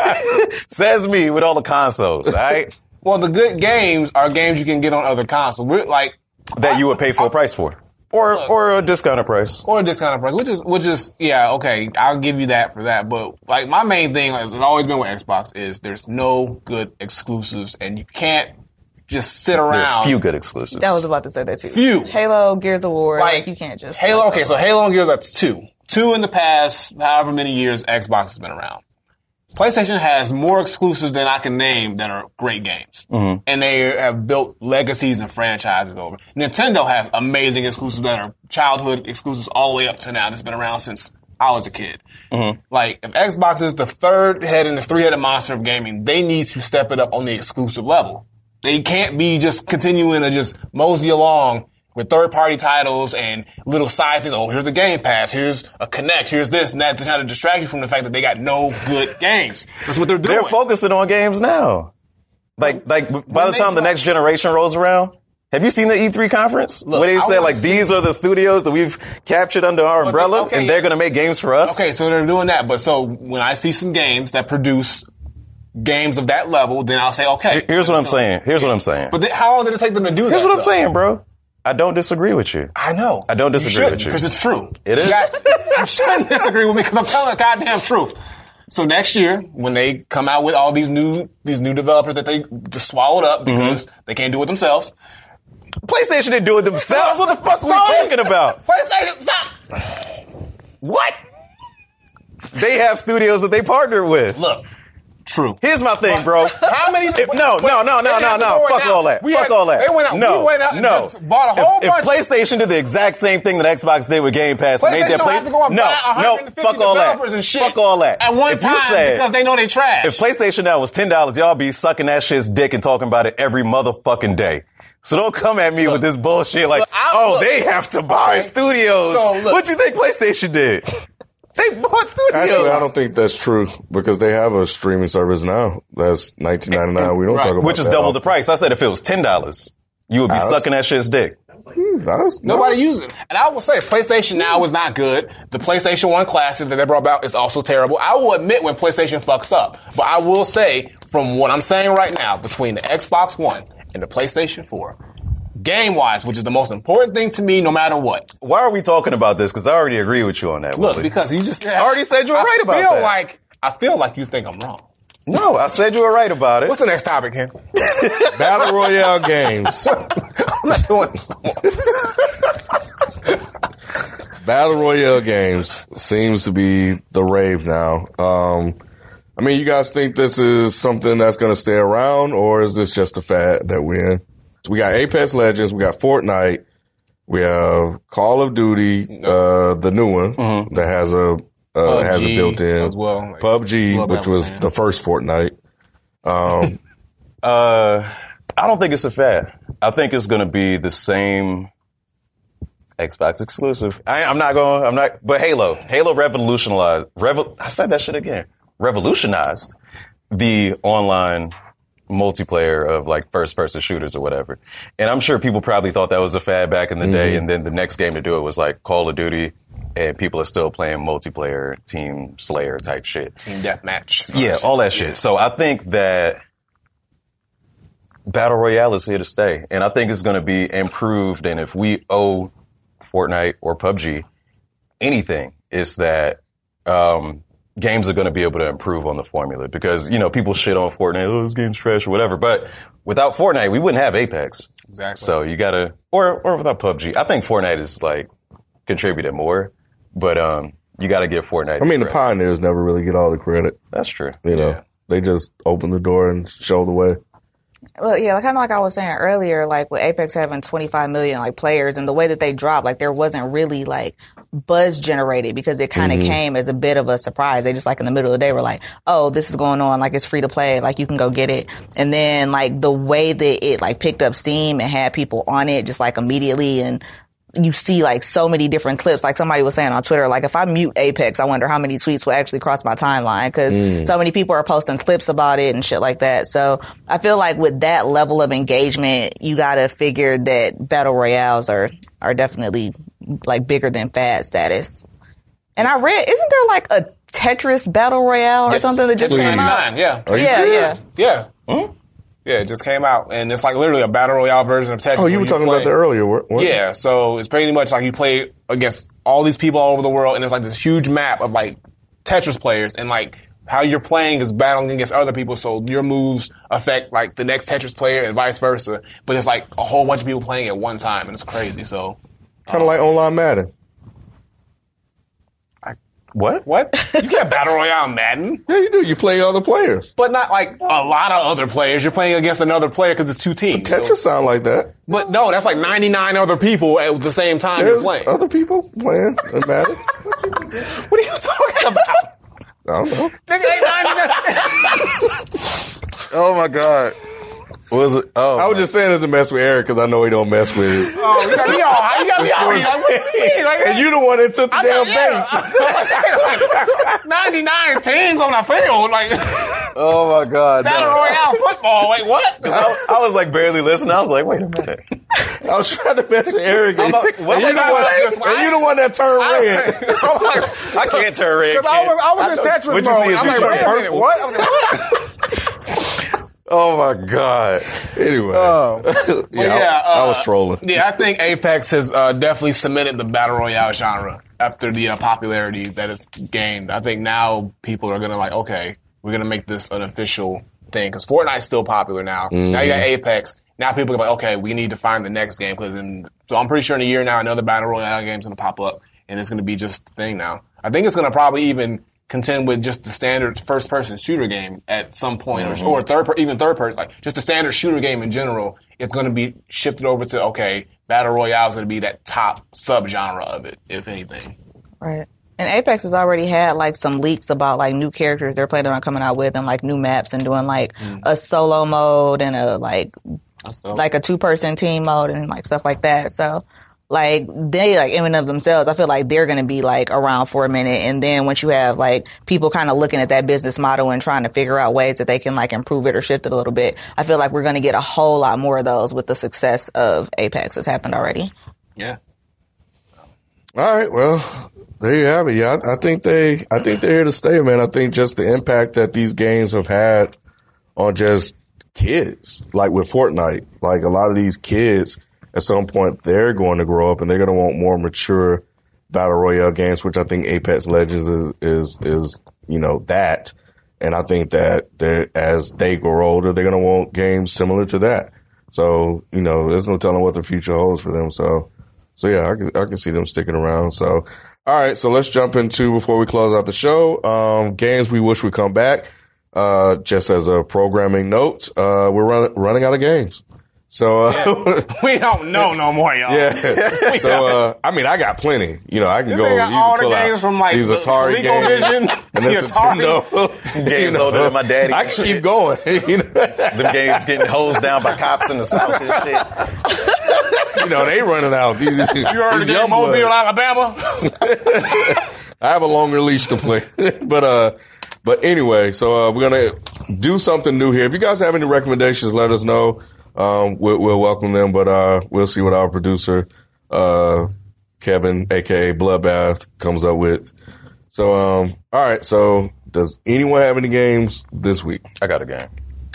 Says me with all the consoles, all right? Well, the good games are games you can get on other consoles. We're like, That you would pay full price for. Or a discounted price. or a discounted price, which is yeah, okay, I'll give you that for that. But like my main thing has always been with Xbox is there's no good exclusives, and you can't just sit around. There's few good exclusives. I was about to say that too. Few. Halo, Gears of War, like you can't just Halo. Okay, so Halo and Gears, that's two. Two in the past, however many years Xbox has been around. PlayStation has more exclusives than I can name that are great games. Mm-hmm. And they have built legacies and franchises over. Nintendo has amazing exclusives that are childhood exclusives all the way up to now. That's been around since I was a kid. Mm-hmm. Like, if Xbox is the third head in this three-headed monster of gaming, they need to step it up on the exclusive level. They can't be just continuing to just mosey along with third-party titles and little side things. Oh, here's the Game Pass. Here's a Connect. Here's this and that to try to distract you from the fact that they got no good games. That's what they're doing. They're focusing on games now. Like by the time the next generation rolls around, have you seen the E3 conference? Look, where they I said, wanna like, these are the studios that we've captured under our umbrella, okay, and they're going to make games for us? Okay, so they're doing that. But so when I see some games that produce games of that level, then I'll say, okay. Here's what I'm saying. Here's what I'm saying. But how long did it take them to do that? Here's what I'm though? saying, bro. I don't disagree with you. I know. I don't disagree with you. Because it's true. It is? You shouldn't disagree with me because I'm telling the goddamn truth. So next year, when they come out with all these new developers that they just swallowed up because they can't do it themselves. PlayStation didn't do it themselves. What the fuck are we talking about? PlayStation, stop. What? They have studios that they partner with. Look. True. Here's my thing, bro. How many? No. Fuck all that. Fuck all that. They went out. No. We went out and No. just bought a whole If bunch. PlayStation did the exact same thing that Xbox did with Game Pass, and made PlayStation their don't have to go and buy 150 fuck all that. developers and shit Fuck all that. at one If you time said- because they know they trash. If PlayStation now was $10, y'all be sucking that shit's dick and talking about it every motherfucking day. So don't come at me with this bullshit like, they have to buy studios. So, look. What you think PlayStation did? They bought studios. Actually, I don't think that's true because they have a streaming service now. That's $19.99. We don't talk about Which is that double often. the price. I said if it was $10, you would be sucking that shit's dick. Nobody uses it. And I will say, PlayStation Now is not good. The PlayStation 1 Classic that they brought out is also terrible. I will admit when PlayStation fucks up. But I will say, from what I'm saying right now, between the Xbox One and the PlayStation 4, game-wise, which is the most important thing to me no matter what. Why are we talking about this? Because I already agree with you on that. Look, Willie. because you just I already said you were right about that. I feel like you think I'm wrong. No, I said you were right about it. What's the next topic, Ken? Battle Royale games. I'm not doing this no more. Battle Royale games seems to be the rave now. I mean, you guys think this is something that's going to stay around, or is this just a fad that we're in? So we got Apex Legends, we got Fortnite, we have Call of Duty, the new one that has a built-in as well, like PUBG, which was the first Fortnite. I don't think it's a fad. I think it's going to be the same Xbox exclusive. But Halo revolutionized, I said that shit again, revolutionized the online multiplayer of like first person shooters or whatever. And I'm sure people probably thought that was a fad back in the day. And then the next game to do it was like Call of Duty, and people are still playing multiplayer, Team Slayer type shit. Team Deathmatch. Yeah, all that shit. So I think that Battle Royale is here to stay. And I think it's going to be improved. And if we owe Fortnite or PUBG anything, it's that games are going to be able to improve on the formula. Because, you know, people shit on Fortnite, oh, this game's trash or whatever. But without Fortnite, we wouldn't have Apex. Exactly. So you got to, or without PUBG. I think Fortnite is like contributed more. But You got to give Fortnite. I mean, the credit. pioneers never really get all the credit. That's true. You know, they just open the door and show the way. Well, yeah, kind of like I was saying earlier, like with Apex having 25 million like players and the way that they dropped, like there wasn't really like buzz generated because it kind of came as a bit of a surprise. They just like in the middle of the day were like, oh, this is going on. Like it's free to play. Like you can go get it. And then like the way that it like picked up steam and had people on it just like immediately, and you see like so many different clips. Like somebody was saying on Twitter, like if I mute Apex, I wonder how many tweets will actually cross my timeline because so many people are posting clips about it and shit like that. So I feel like with that level of engagement, you got to figure that battle royales are definitely like bigger than fad status. And I read, isn't there like a Tetris battle royale or something that just came out? Yeah. Yeah. Yeah, it just came out, and it's like literally a battle royale version of Tetris. Oh, you were talking about that earlier. What? Yeah, so it's pretty much like you play against all these people all over the world, and it's like this huge map of like Tetris players, and like how you're playing is battling against other people, so your moves affect like the next Tetris player and vice versa. But it's like a whole bunch of people playing at one time, and it's crazy. So kind of like online Madden. What? You can't battle royale in Madden. Yeah, you do. You play other players. But not like a lot of other players. You're playing against another player because it's two teams. Tetris sound like that. But no, that's like 99 other people at the same time you're There's playing. other people playing in Madden. What are you talking about? I don't know. Nigga, ain't 99. Oh my God. What was it? Oh, I was just saying it to mess with Eric because I know he don't mess with it. Oh, you got me all. And you the one that took the damn bait. 99 teams on the field. Like, oh my God. battle royale football. Wait, what? I was like barely listening. I was like, wait a minute. I was trying to mess with Eric. And you the one that turned red. I can't turn red. Because I was in Tetris What'd you mode. see? I'm You like, turned wait a minute, purple? what? I was like, what? Oh my God. Anyway. I was trolling. Yeah, I think Apex has definitely cemented the battle royale genre after the popularity that it's gained. I think now people are going to like, okay, we're going to make this an official thing because Fortnite's still popular now. Now you got Apex. Now people are like, okay, we need to find the next game. So I'm pretty sure in a year now, another battle royale game is going to pop up and it's going to be just the thing now. I think it's going to probably even contend with just the standard first-person shooter game at some point, or even third-person, like just the standard shooter game in general. It's going to be shifted over to, okay, Battle Royale is going to be that top sub-genre of it, if anything. Right. And Apex has already had like some leaks about like new characters they're planning on coming out with and like new maps and doing like a solo mode and a like a 2-person team mode and like stuff like that. So like they like in and of themselves, I feel like they're going to be like around for a minute. And then once you have like people kind of looking at that business model and trying to figure out ways that they can like improve it or shift it a little bit, I feel like we're going to get a whole lot more of those with the success of Apex that's happened already. Yeah. All right. Well, there you have it. Yeah, I think they're here to stay, man. I think just the impact that these games have had on just kids, like with Fortnite, like a lot of these kids at some point they're going to grow up and they're going to want more mature battle royale games, which I think Apex Legends is that. And I think that as they grow older, they're going to want games similar to that. So, there's no telling what the future holds for them. So yeah, I can see them sticking around. So, all right. So let's jump into, before we close out the show, games we wish would come back. Just as a programming note, we're running out of games. So, we don't know no more, y'all. Yeah. So, I got plenty. I can go. Got all the games from like these Atari games. And the Atari games older than my daddy. I can keep going. Them games getting hosed down by cops in the South and shit. They running out. These, you heard the game Mobile, Alabama? I have a longer leash to play. But anyway, so we're going to do something new here. If you guys have any recommendations, let us know. We'll welcome them, but we'll see what our producer, Kevin, aka Bloodbath, comes up with. So, all right. So, does anyone have any games this week? I got a game.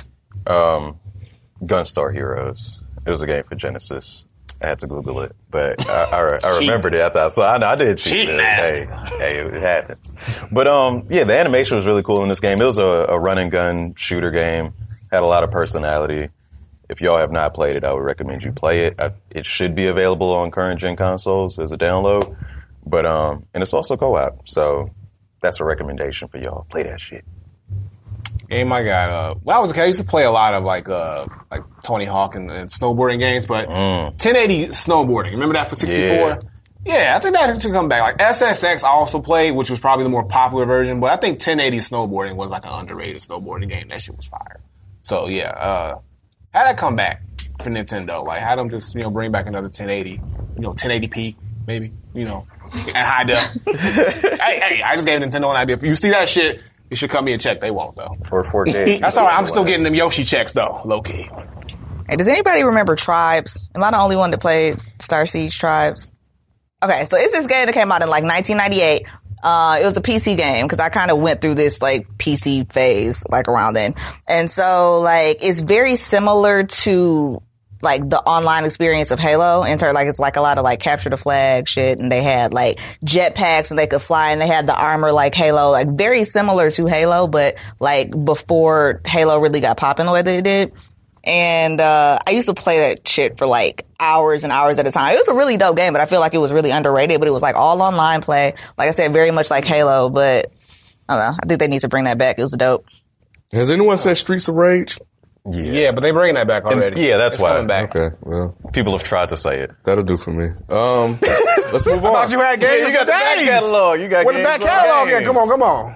Gunstar Heroes. It was a game for Genesis. I had to Google it, but I remembered it. I did cheat. Hey, it happens. But the animation was really cool in this game. It was a run and gun shooter game. Had a lot of personality. If y'all have not played it, I would recommend you play it. It should be available on current gen consoles as a download. But and it's also co-op, so that's a recommendation for y'all. Play that shit. Game I got. When I was a kid, I used to play a lot of like Tony Hawk and snowboarding games, but 1080 snowboarding. Remember that for 64? Yeah, I think that should come back. Like SSX I also played, which was probably the more popular version, but I think 1080 snowboarding was like an underrated snowboarding game. That shit was fire. So yeah, had that come back for Nintendo. Like had them just, bring back another 1080, 1080p maybe, and high def. hey, I just gave Nintendo an idea. If you see that shit, you should cut me a check. They won't though. For 4K. That's all right. I'm still getting them Yoshi checks though, low key. Hey, does anybody remember Tribes? Am I the only one that played Star Siege Tribes? Okay, so it's this game that came out in like 1998. It was a PC game because I kind of went through this like PC phase like around then. And so like it's very similar to like the online experience of Halo in terms like it's like a lot of like capture the flag shit, and they had like jetpacks and they could fly, and they had the armor like Halo, like very similar to Halo, but like before Halo really got popping the way that it did. And I used to play that shit for like hours and hours at a time. It was a really dope game, but I feel like it was really underrated. But it was like all online play. Like I said, very much like Halo, but I don't know. I think they need to bring that back. It was dope. Has anyone said Streets of Rage? Yeah, but they're bringing that back already. Yeah, that's why. Coming back. Okay, well, People have tried to say it. that'll do for me. Let's move on. I thought you had games. you got the back catalog. You got Where the back catalog at? Come on.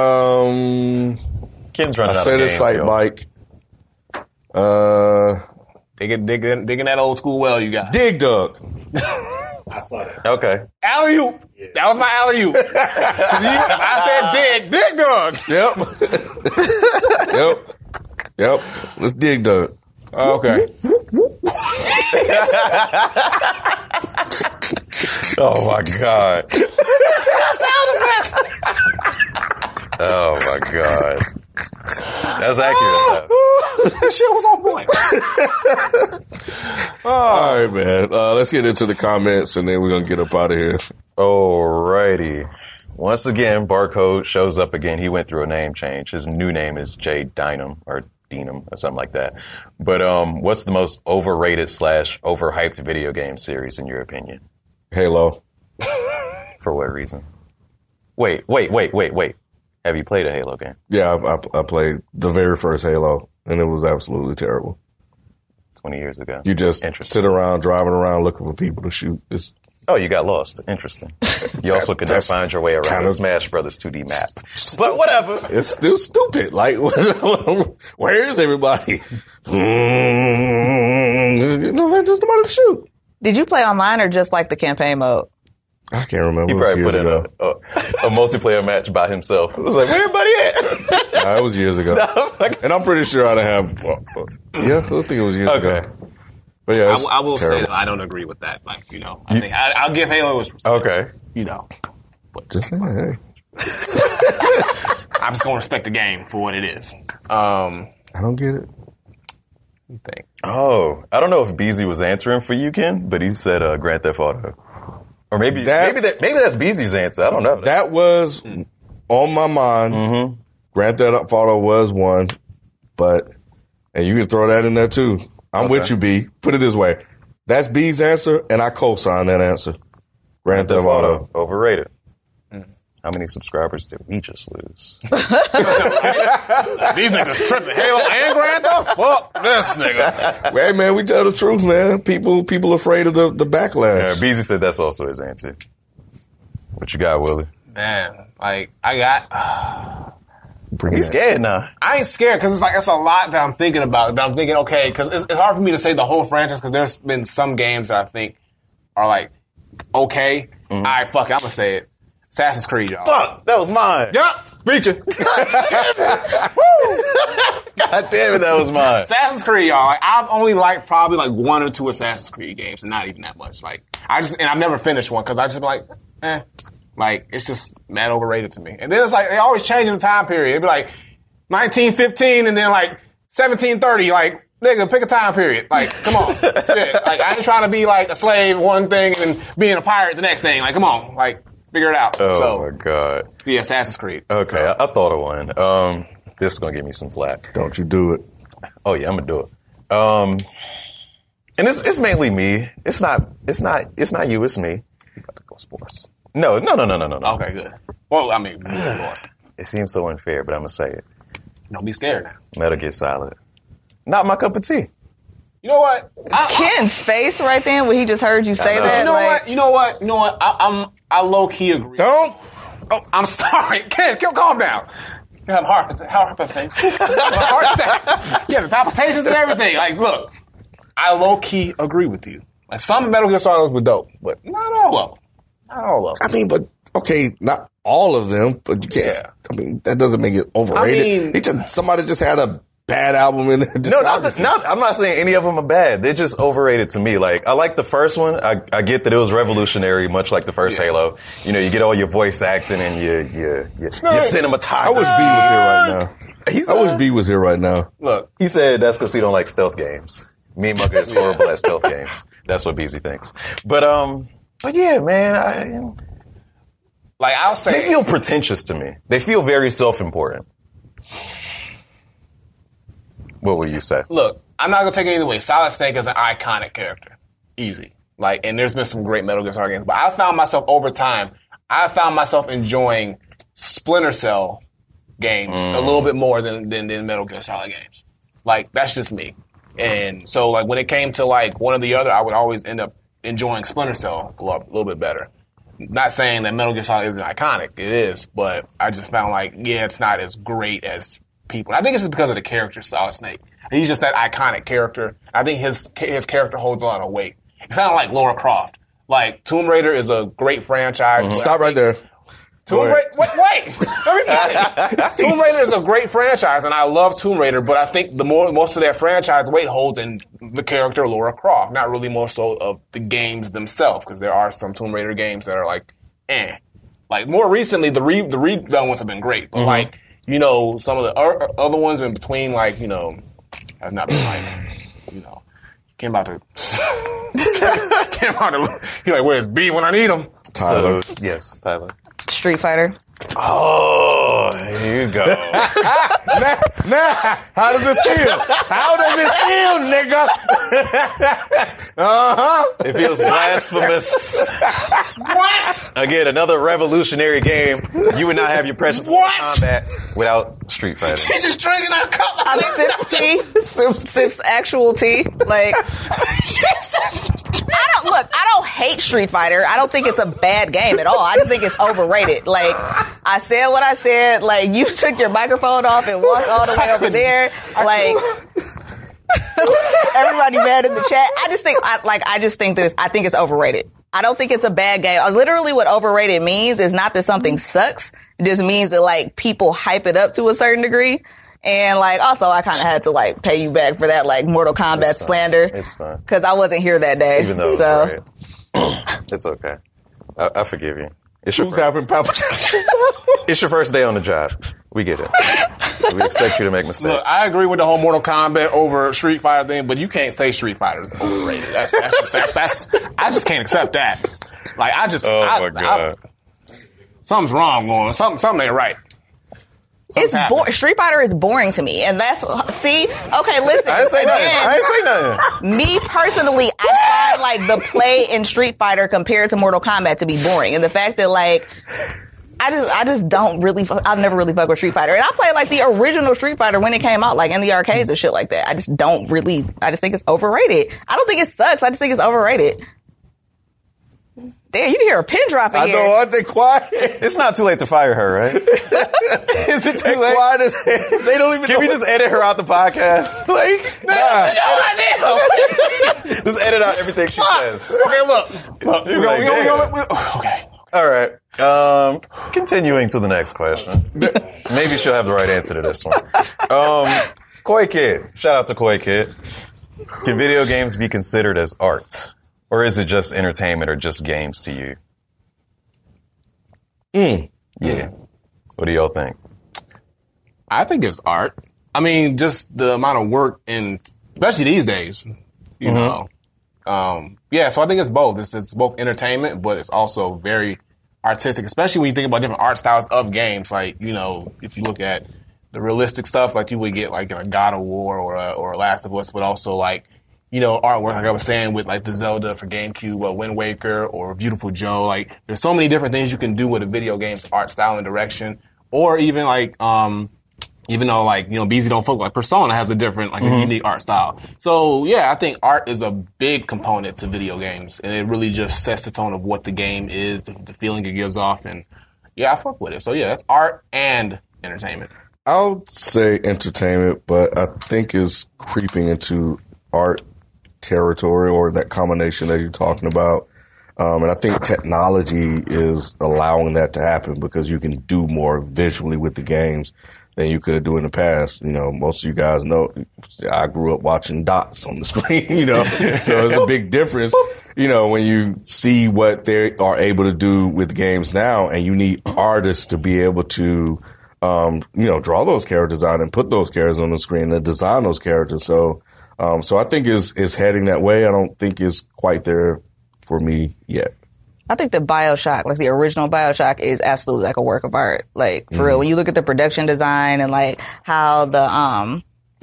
Ken's running I out said of a games, site yo. bike. Digging that old school well you got. Dig Dug. I saw that. Okay. Alley-oop. Yeah. That was my alley-oop. I said dig dug. Yep. Let's Dig Dug. Okay. Oh my god. Oh my god. That's accurate. That shit was on point. All right, man. Let's get into the comments, and then we're going to get up out of here. Alrighty. Once again, Barcode shows up again. He went through a name change. His new name is Jay Dynam or Denham or something like that. But what's the most overrated / overhyped video game series in your opinion? Halo. For what reason? Wait. Have you played a Halo game? Yeah, I played the very first Halo, and it was absolutely terrible. 20 years ago. You just Interesting. sit around, driving around, looking for people to shoot. Oh, you got lost. Interesting. You also could not find your way around the Smash Brothers 2D map. But whatever. It's still stupid. Like, where is everybody? There's nobody to shoot. Did you play online or just like the campaign mode? I can't remember. He probably put in a multiplayer match by himself. It was like, where everybody at? It was years ago. And I'm pretty sure I didn't have... I think it was years ago. But yeah, I will terrible. say that I don't agree with that. Like, I think I'll give Halo its respect. Okay. But Just saying, hey. I'm just gonna respect the game for what it is. I don't get it. Think. Oh, I don't know if Beezy was answering for you, Ken, but he said Grand Theft Auto. Or maybe that's Beezy's answer. I don't know. That was on my mind. Mm-hmm. Grand Theft Auto was one, and you can throw that in there too. I'm with you, B. Put it this way. That's B's answer, and I co-sign that answer. Grand Theft Auto. Overrated. How many subscribers did we just lose? These niggas tripping. Halo and Grand Theft? Fuck this nigga. Hey, man, we tell the truth, man. People afraid of the backlash. Yeah, Beezy said that's also his answer. What you got, Willie? Man, like, I got... He's scared now. I ain't scared because it's a lot that I'm thinking about. That I'm thinking, okay, because it's hard for me to say the whole franchise because there's been some games that I think are like, okay. All right, fuck it, I'm going to say it. Assassin's Creed, y'all. Fuck, that was mine. Yep, reaching. God damn it, that was mine. Assassin's Creed, y'all. Like, I've only liked probably like 1 or 2 Assassin's Creed games, and not even that much. Like, and I've never finished one because I just be like, like it's just mad overrated to me. And then it's like they always change in the time period. It'd be like 1915 and then like 1730. Like, nigga, pick a time period. Like, come on. Shit. Like, I ain't trying to be like a slave one thing and then being a pirate the next thing. Like, come on. Like, figure it out. Oh my God. Yeah, Assassin's Creed. Okay, I thought of one. This is gonna give me some flack. Don't you do it. Oh yeah, I'm gonna do it. And it's mainly me. It's not you, it's me. About to go sports. No. Okay, good. Well, I mean, Lord. It seems so unfair, but I'm going to say it. Don't be scared now. Metal Gear Solid. Not my cup of tea. You know what? Ken's face right then when he just heard you say that. You know what? I low key agree. Don't. Oh, I'm sorry. Ken, calm down. You have heart palpitations. Yeah, the palpitations and everything. Like, look, I low key agree with you. Like, some Metal Gear Solids were dope, but not all of them. Not all of them. I mean, but okay, not all of them, but you can't. Yeah. I mean, that doesn't make it overrated. Somebody just had a bad album in there. No, I'm not saying any of them are bad. They're just overrated to me. Like, I like the first one. I get that it was revolutionary, much like the first Halo. You know, you get all your voice acting and your cinematography. I wish B was here right now. I wish B was here right now. Look, he said that's because he don't like stealth games. Me and Mugga is horrible at stealth games. That's what Beezy thinks. But yeah, man, I'll say they feel pretentious to me. They feel very self-important. What would you say? Look, I'm not gonna take it either way. Solid Snake is an iconic character, easy. And there's been some great Metal Gear Solid games, but I found myself over time. I found myself enjoying Splinter Cell games a little bit more than Metal Gear Solid games. Like, that's just me. And so, like, when it came to like one or the other, I would always end up enjoying Splinter Cell a little bit better. Not saying that Metal Gear Solid isn't iconic, it is, but I just found like, it's not as great as people. I think it's just because of the character, Solid Snake. He's just that iconic character. I think his character holds a lot of weight. It's kind of like Lara Croft. Like, Tomb Raider is a great franchise. Stop right there. Tomb Raider, wait! Let me finish. Tomb Raider is a great franchise, and I love Tomb Raider, but I think most of that franchise weight holds in the character Lara Croft, not really more so of the games themselves, because there are some Tomb Raider games that are like, Like, more recently, the redone ones have been great, but like, you know, some of the other ones in between, like, you know, have not been like, you know, came out to, he's like, where's B when I need him? Tyler. So, yes, Tyler. Street Fighter. Oh, here you go. Now, how does it feel? How does it feel, nigga? It feels blasphemous. What? Again, another revolutionary game. You would not have your precious combat without Street Fighter. He's just drinking our cup. I sips tea. Sips actual tea. Like, I don't hate Street Fighter. I don't think it's a bad game at all. I just think it's overrated. Like, I said what I said. Like, you took your microphone off and walked all the way over there. Like, everybody mad in the chat. I think it's overrated. I don't think it's a bad game. Literally what overrated means is not that something sucks. It just means that, like, people hype it up to a certain degree. And, like, also I kind of had to, like, pay you back for that, like, Mortal Kombat slander. It's fine. Because I wasn't here that day. Even though so. It's okay. I forgive you. It's your Who's having palpitations? It's your first day on the job. We get it. We expect you to make mistakes. Look, I agree with the whole Mortal Kombat over Street Fighter thing, but you can't say Street Fighter is overrated. That's I just can't accept that. Like, my God. Something's wrong going on. Something ain't right. Street Fighter is boring to me, and that's okay. Listen, I ain't say nothing. Me personally, I find like the play in Street Fighter compared to Mortal Kombat to be boring, and the fact that like I just don't really. I've never really fucked with Street Fighter, and I played like the original Street Fighter when it came out, like in the arcades and shit like that. I just think it's overrated. I don't think it sucks. I just think it's overrated. Damn, you can hear a pin drop in here. I know, aren't they quiet? It's not too late to fire her, right? Is it too late? Quiet as they don't even. Can we just edit her out the podcast? Like, just edit out everything she says. Okay, look. Okay. All right. Continuing to the next question. Maybe she'll have the right answer to this one. Koi Kid. Shout out to Koi Kid. Can video games be considered as art? Or is it just entertainment or just games to you? Yeah. What do y'all think? I think it's art. I mean, just the amount of work especially these days, you know. So I think it's both. It's both entertainment, but it's also very artistic, especially when you think about different art styles of games. Like, you know, if you look at the realistic stuff, like you would get like in a God of War or a Last of Us, but also like artwork, like I was saying, with like the Zelda for GameCube or Wind Waker or Beautiful Joe. Like, there's so many different things you can do with a video game's art style and direction. Or even like, even though like, BZ don't focus, like Persona has a different, like a unique art style. So yeah, I think art is a big component to video games, and it really just sets the tone of what the game is, the feeling it gives off, and yeah, I fuck with it. So yeah, that's art and entertainment. I'll say entertainment, but I think it's creeping into art territory, or that combination that you're talking about. And I think technology is allowing that to happen because you can do more visually with the games than you could do in the past. Most of you guys know I grew up watching dots on the screen, so it's a big difference, when you see what they are able to do with games now, and you need artists to be able to draw those characters out and put those characters on the screen and design those characters. So I think it's heading that way. I don't think it's quite there for me yet. I think the BioShock, like the original BioShock, is absolutely like a work of art. Like, for real, when you look at the production design and like how the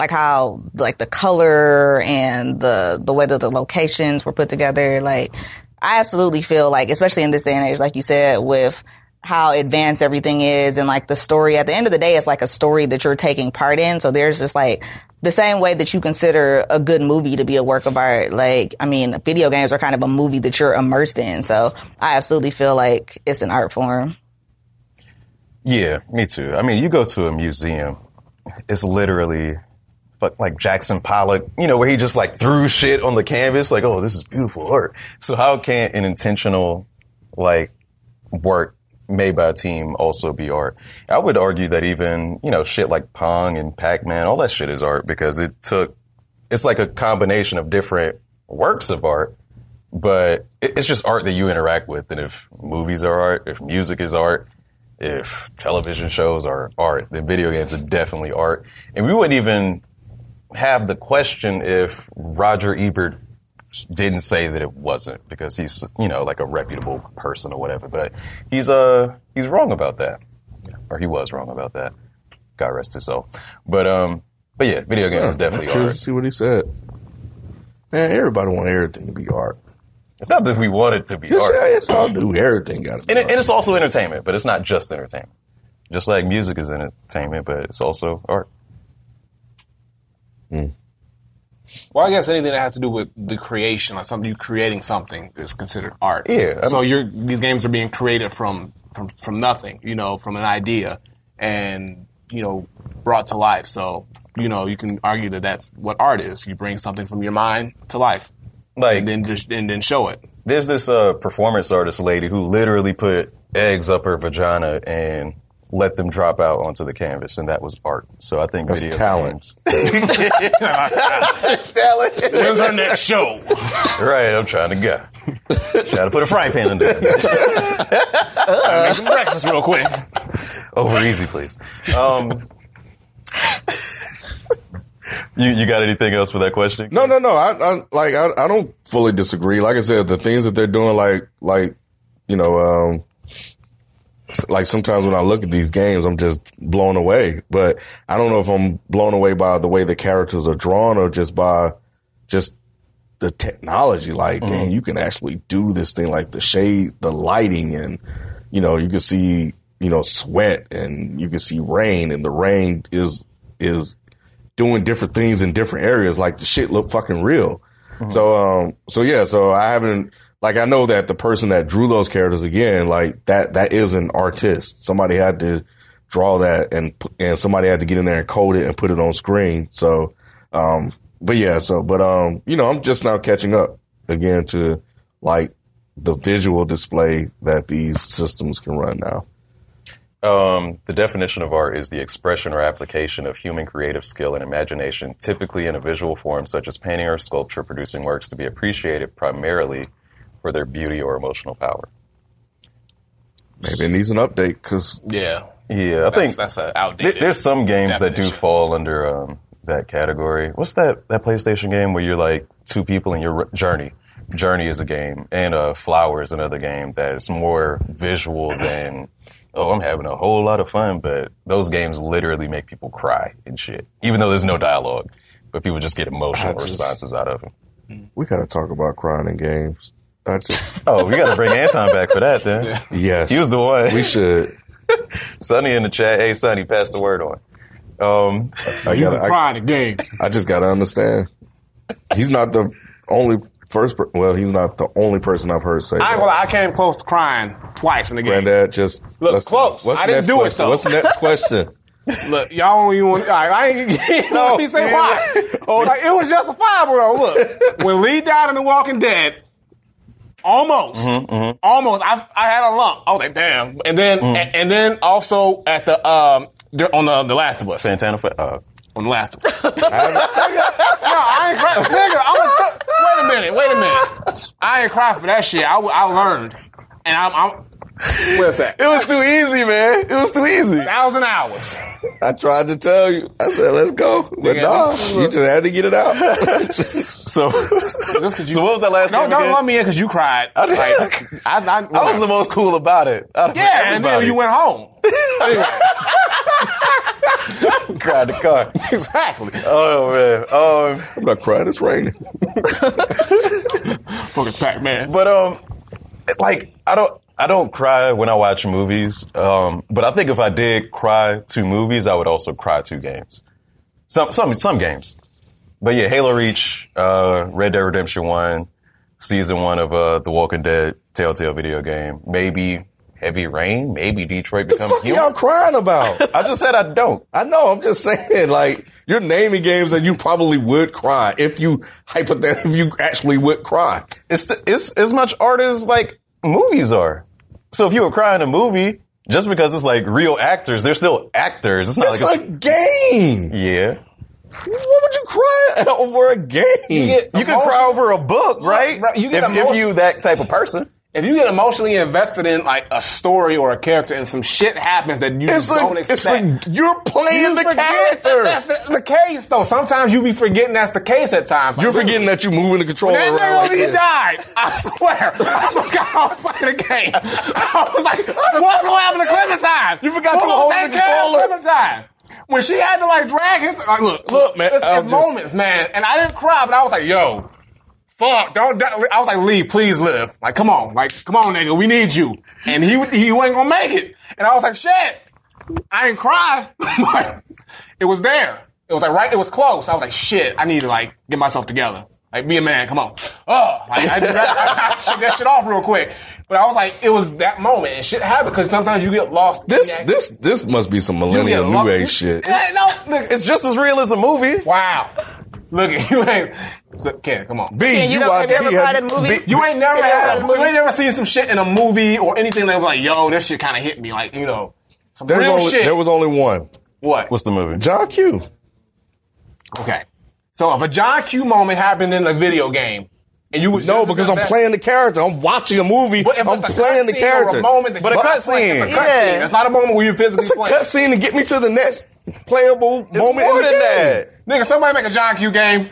color and the way that the locations were put together, like, I absolutely feel like, especially in this day and age, like you said, with how advanced everything is, and like the story at the end of the day, it's like a story that you're taking part in. So there's just like the same way that you consider a good movie to be a work of art. Like, I mean, video games are kind of a movie that you're immersed in. So I absolutely feel like it's an art form. Yeah, me too. I mean, you go to a museum, it's literally like Jackson Pollock, where he just like threw shit on the canvas, like, oh, this is beautiful art. So how can an intentional like work made by a team also be art? I would argue that even, shit like Pong and Pac-Man, all that shit is art, because it's like a combination of different works of art, but it's just art that you interact with. And if movies are art, if music is art, if television shows are art, then video games are definitely art. And we wouldn't even have the question if Roger Ebert didn't say that it wasn't, because he's, like a reputable person or whatever, but he's wrong about that. Or he was wrong about that. God rest his soul. But yeah, video games are definitely art. See what he said. Man, everybody want everything to be art. It's not that we want it to be art. Yes, I'll do. Everything got to be art. And it's also entertainment, but it's not just entertainment. Just like music is entertainment, but it's also art. Well, I guess anything that has to do with the creation, like you creating something, is considered art. Yeah. So these games are being created from nothing, from an idea, and brought to life. So you can argue that that's what art is. You bring something from your mind to life, and then show it. There's this performance artist lady who literally put eggs up her vagina and let them drop out onto the canvas, and that was art. So I think that's video talent. Games. Talent. When's our next show? Right, I'm trying to go. Trying to put a frying pan in there. Make some breakfast real quick. Over easy, please. You got anything else for that question? No. I don't fully disagree. Like I said, the things that they're doing, like sometimes when I look at these games, I'm just blown away. But I don't know if I'm blown away by the way the characters are drawn or just by just the technology. Like, dang, you can actually do this thing, like the shade, the lighting, and, you can see, sweat, and you can see rain, and the rain is doing different things in different areas. Like, the shit look fucking real. So I haven't, like, I know that the person that drew those characters, again, like that is an artist. Somebody had to draw that, and somebody had to get in there and code it and put it on screen. So, I'm just now catching up again to like the visual display that these systems can run now. The definition of art is the expression or application of human creative skill and imagination, typically in a visual form such as painting or sculpture, producing works to be appreciated primarily for their beauty or emotional power. Maybe it needs an update, because I think that's an outdated. There's some games definition that do fall under that category. What's that PlayStation game where you're like two people and you're Journey? Journey is a game, and Flower is another game that is more visual than, I'm having a whole lot of fun, but those games literally make people cry and shit, even though there's no dialogue, but people just get emotional responses out of them. We gotta talk about crying in games. We gotta bring Anton back for that then. Yes. He was the one. We should. Sonny in the chat. Hey, Sonny, pass the word on. Crying in games. I just gotta understand. He's not the only he's not the only person I've heard say that. I came close to crying twice in the game. Granddad, just look close. I didn't do it though. What's the next question? Look, y'all don't even want. I ain't. Let me say why. Like, it was justifiable though. Look, when Lee died in The Walking Dead, almost. I had a lump. I was like, damn. And then also at the on the Last of Us. Santana on The Last of Us. No, I ain't crying. Nigga, wait a minute. I ain't crying for that shit. I learned, and I'm. What's that? It was too easy, man. It was too easy. 1,000 hours. I tried to tell you. I said, let's go. But you just had to get it out. So what was that last game? Don't let me in because you cried. I was the most cool about it. Yeah, and then you went home. Cried the car. Exactly. Oh, man. I'm not crying. It's raining. Fucking Pac-Man. But, I don't cry when I watch movies, but I think if I did cry to movies, I would also cry to games. Some games. But yeah, Halo Reach, Red Dead Redemption 1, Season 1 of The Walking Dead Telltale video game, maybe Heavy Rain, maybe Detroit Become Human. What the fuck y'all crying about? I just said I don't. I know, I'm just saying, like, you're naming games that you probably would cry if you actually would cry. It's as much art as, like, movies are. So if you were crying in a movie, just because it's like real actors, they're still actors. It's not like a game. Yeah. What would you cry over a game? You can cry over a book, right? If you that type of person. If you get emotionally invested in like a story or a character and some shit happens that you don't expect. You're playing the character. That's the case though. Sometimes you be forgetting that's the case at times. You're forgetting that you're moving the controller around like this. He died. I swear. I forgot I was playing the game. I was like, what's going to happen to Clementine? You forgot to hold the controller. Clementine. When she had to like drag his, like, look, man. It's moments, man. And I didn't cry, but I was like, yo. Fuck, don't. I was like, Lee, please live. Like, come on, nigga, we need you. And he ain't gonna make it. And I was like, shit, I ain't cry. It was there. It was like right. It was close. I was like, shit, I need to like get myself together. Like, be a man. Come on. I shook that shit off real quick. But I was like, it was that moment, and shit happened because sometimes you get lost. This must be some millennial new age shit. It's just as real as a movie. Wow. Look, you ain't. Ken, come on. Have you ever cried in a movie? You ain't never seen some shit in a movie or anything that was like, yo, this shit kind of hit me. Like, some real shit. There was only one. What? What's the movie? John Q. Okay. So if a John Q moment happened in a video game, and you would because I'm playing the character. I'm watching a movie. I'm playing the character. But a cutscene. It's not a moment where you physically play. It's a cutscene to get me to the next playable moment. More than that. Nigga, somebody make a John Q game.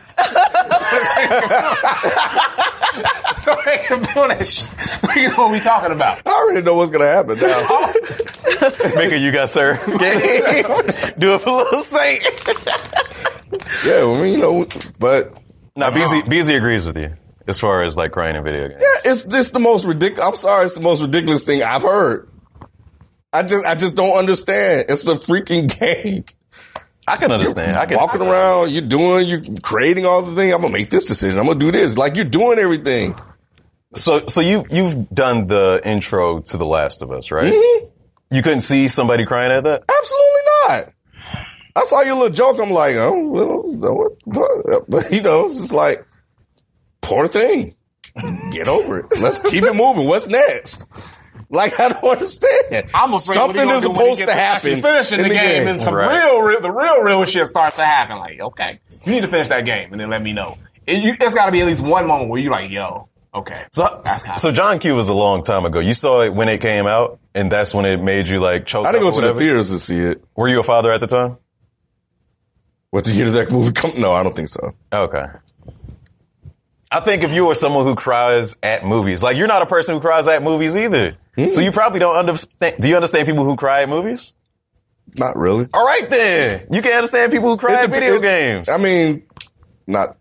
Somebody can build that shit. You know what we talking about. I already know what's going to happen now. Make a You Got Sir game. Do it for Little Saint. Yeah, I mean, but... Now, BZ agrees with you as far as, like, crying in video games. Yeah, it's the most ridiculous... I'm sorry, it's the most ridiculous thing I've heard. I just don't understand. It's a freaking game. I can understand. Walking around, you're creating all the things. I'm going to make this decision. I'm going to do this. Like, you're doing everything. So you've done the intro to The Last of Us, right? Mm-hmm. You couldn't see somebody crying at that? Absolutely not. I saw your little joke. I'm like, oh, well, but it's just like, poor thing. Get over it. Let's keep it moving. What's next? Like, I don't understand. I'm afraid something is supposed to happen. Finishing the game and some real shit starts to happen. Like, okay, you need to finish that game and then let me know. It's got to be at least one moment where you're like, yo, okay. So John Q was a long time ago. You saw it when it came out, and that's when it made you like choke. I didn't go to the theaters to see it. Were you a father at the time? What, the year did that movie come? No, I don't think so. Okay. I think if you were someone who cries at movies, like you're not a person who cries at movies either. Mm-hmm. So you probably don't understand. Do you understand people who cry at movies? Not really. All right then. You can understand people who cry at video games. I mean, not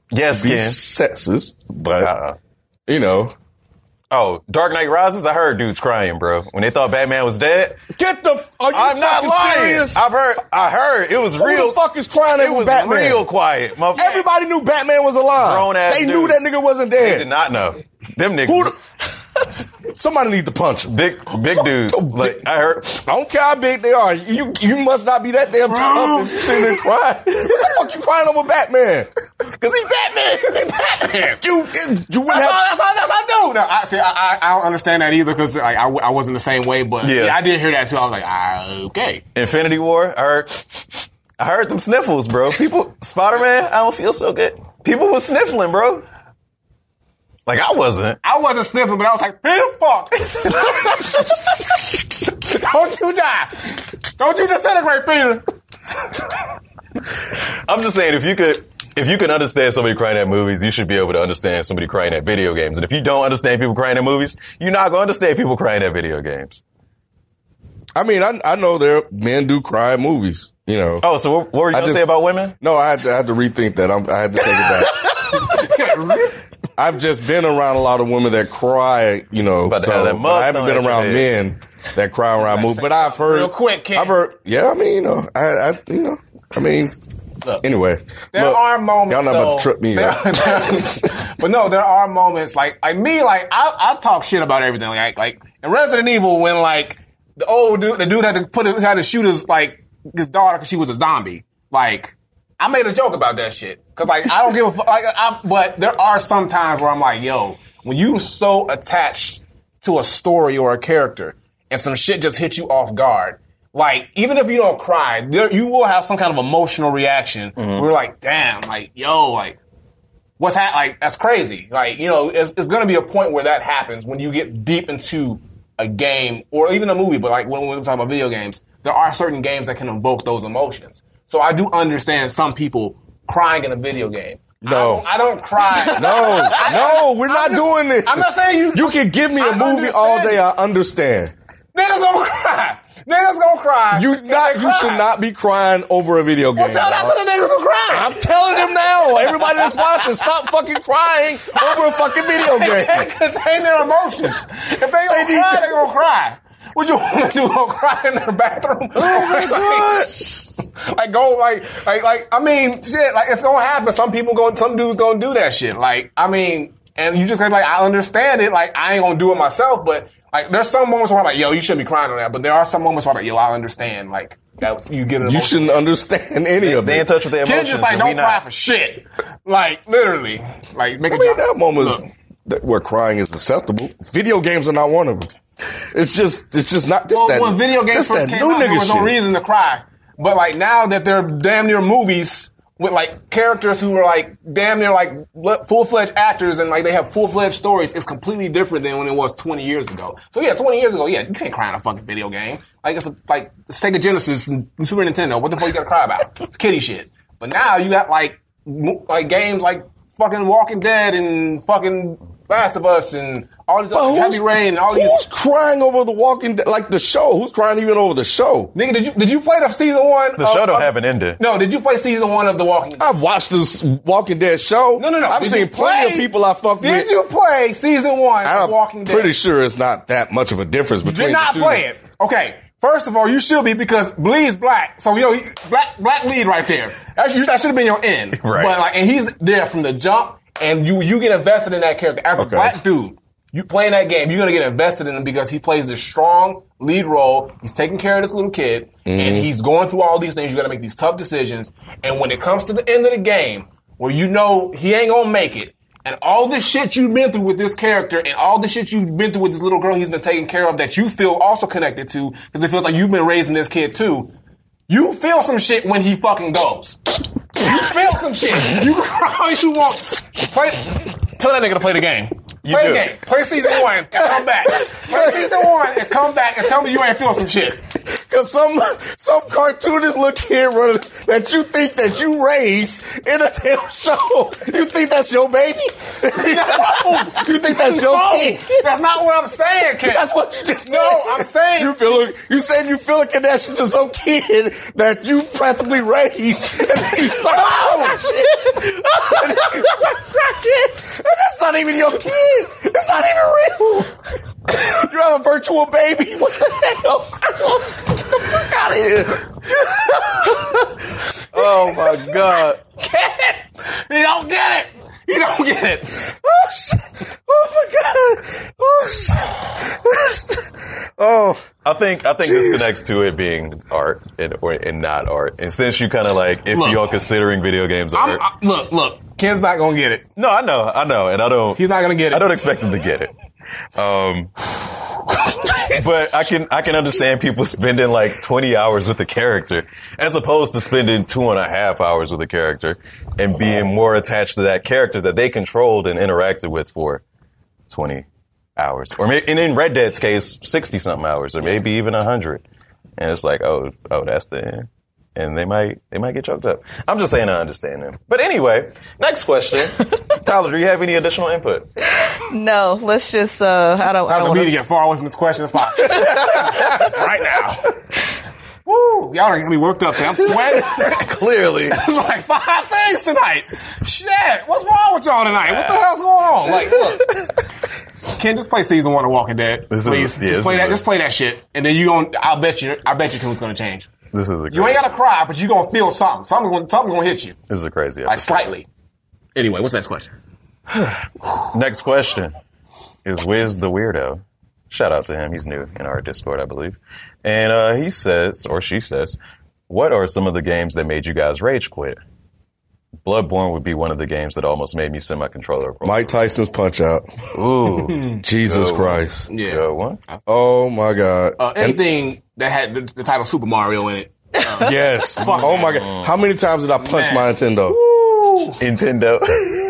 Yes, to be Ken. sexist, but you know. Oh, Dark Knight Rises. I heard dudes crying, bro, when they thought Batman was dead. Get the. Are you I'm not lying. serious? I heard it was Who real. the fuck is crying It over was Batman? real quiet. Everybody knew Batman was alive. Grown ass They knew dudes. that nigga wasn't They dead. did not know. Them niggas. Who somebody needs to punch him. Big dudes. Like I heard. I don't care how big they are. You must not be that damn tough if you sitting there crying. What the fuck you crying over Batman? Because he's Batman. He's Batman. You wouldn't have. That's all I do. No, I don't understand that either because like, I wasn't the same way, but yeah, I did hear that too. I was like, okay. Infinity War. I heard them sniffles, bro. People, Spider-Man. I don't feel so good. People was sniffling, bro. Like I wasn't sniffing, but I was like, Peter fuck. Don't you die. Don't you disintegrate, Peter. I'm just saying, if you can understand somebody crying at movies, you should be able to understand somebody crying at video games. And if you don't understand people crying at movies, you're not going to understand people crying at video games. I mean, I know men do cry at movies, you know. Oh, so what were you going to say about women? No, I had to rethink that. I had to take it back. I've just been around a lot of women that cry, you know. But I haven't been around men that cry around movies. But I've heard. Real quick, Ken. I've heard. Yeah, I mean, anyway. There are moments. Y'all not about to trip me up. But no, there are moments like me, like I talk shit about everything. Like in Resident Evil, when like the dude had to shoot his daughter because she was a zombie. Like I made a joke about that shit because like I don't give a fuck. But there are some times where I'm like, yo, when you so attached to a story or a character and some shit just hits you off guard. Like, even if you don't cry, you will have some kind of emotional reaction. Mm-hmm. We're like, damn, like, yo, like, what's happening? Like, that's crazy. Like, you know, it's going to be a point where that happens when you get deep into a game or even a movie. But like, when we're talking about video games, there are certain games that can invoke those emotions. So I do understand some people crying in a video game. No. I don't cry. No, we're not doing this. I'm not saying you. You can give me a movie all day, I understand. Niggas gonna cry. Niggas gonna cry. You should not be crying over a video game. Well, tell that to the niggas who cry. I'm telling them now. Everybody that's watching, stop fucking crying over a fucking video game. They can't contain their emotions. If they gonna cry, they gonna cry. What you want to do? Go cry in their bathroom? Oh my God. Like go like I mean shit. Like it's gonna happen. Some dudes gonna do that shit. Like I mean, and you just say like I understand it. Like I ain't gonna do it myself, but. Like, there's some moments where I'm like, yo, you shouldn't be crying on that. But there are some moments where I'm like, yo, I understand. Like, that you get it. You shouldn't understand any of it. They in touch with their emotions. Kids just like, don't cry for shit. Like, literally. Like, make there are moments where crying is acceptable. Video games are not one of them. It's just not. When video games first came out, there was no reason to cry. But like, now that they're damn near movies, with like characters who are like damn near like full-fledged actors and like they have full-fledged stories, it's completely different than when it was 20 years ago. So yeah, 20 years ago, yeah, you can't cry in a fucking video game. Like it's like Sega Genesis and Super Nintendo. What the fuck you gotta cry about? It's kiddie shit. But now you got like games like fucking Walking Dead and fucking Last of Us and all these other Heavy Rain and all these. Who's crying over the Walking Dead? Like the show? Who's crying even over the show? Nigga, did you play the season one? The show don't have an ending. No, did you play season one of The Walking Dead? I've watched this Walking Dead show. No. I've seen plenty of people I fucked with. Did you play season one of Walking Dead? I'm pretty sure it's not that much of a difference between the two. Did not play it. Okay. First of all, you should be because Bleed's black. So, you know, black lead right there. That should have been your end. Right. But and he's there from the jump and you get invested in that character. As a black dude, you playing that game, you're going to get invested in him because he plays this strong lead role. He's taking care of this little kid and he's going through all these things. You got to make these tough decisions. And when it comes to the end of the game where you know he ain't going to make it, and all this shit you've been through with this character and all the shit you've been through with this little girl he's been taking care of that you feel also connected to because it feels like you've been raising this kid too. You feel some shit when he fucking goes. You feel some shit. You cry all you want. Tell that nigga to play the game. Play the game. Play season one and come back. Play season one and come back and tell me you ain't feel some shit. Cause some cartoonist little kid running that you think that you raised in a damn show. You think that's your baby? You think that's your kid? That's not what I'm saying, Ken. That's what you just said. No, I'm saying you said you feel a connection to some kid that you practically raised, and then you start shit. And that's not even your kid. It's not even real. You have a virtual baby. What the hell? Get the fuck out of here. Oh my God. He don't get it. He don't get it. Oh shit. Oh my God. Oh shit. Oh. I think this connects to it being art and not art. And since you kind of like, if you're considering video games art. Look, Ken's not gonna get it. No, I know. And I don't. He's not gonna get it. I don't expect him to get it. But I can understand people spending like 20 hours with a character as opposed to spending 2.5 hours with a character and being more attached to that character that they controlled and interacted with for 20 hours. Or maybe, and in Red Dead's case, 60 something hours or maybe even 100. And it's like, oh, that's the end. And they might get choked up. I'm just saying I understand them. But anyway, next question. Tyler, do you have any additional input? No, let's just, I don't want want to get far away from this question as possible. Right now. Woo! Y'all are going to be worked up. I'm sweating. Clearly. It's like 5 things tonight. Shit. What's wrong with y'all tonight? What the hell's going on? Like, look. Ken, just play season 1 of Walking Dead. Please. Just play that shit. And then I bet you tune's going to change. This is you ain't got to cry, but you're going to feel something. Something's going to hit you. This is a crazy episode. Like slightly. Anyway, what's the next question? Next question is Wiz the Weirdo. Shout out to him. He's new in our Discord, I believe. And he says, or she says, what are some of the games that made you guys rage quit? Bloodborne would be one of the games that almost made me send my controller. Mike Tyson's Punch-Out. Ooh. Jesus Christ. Yeah. Good one. Oh, my God. Anything that had the title Super Mario in it. Yes. Oh, my God. How many times did I punch my Nintendo? Nintendo.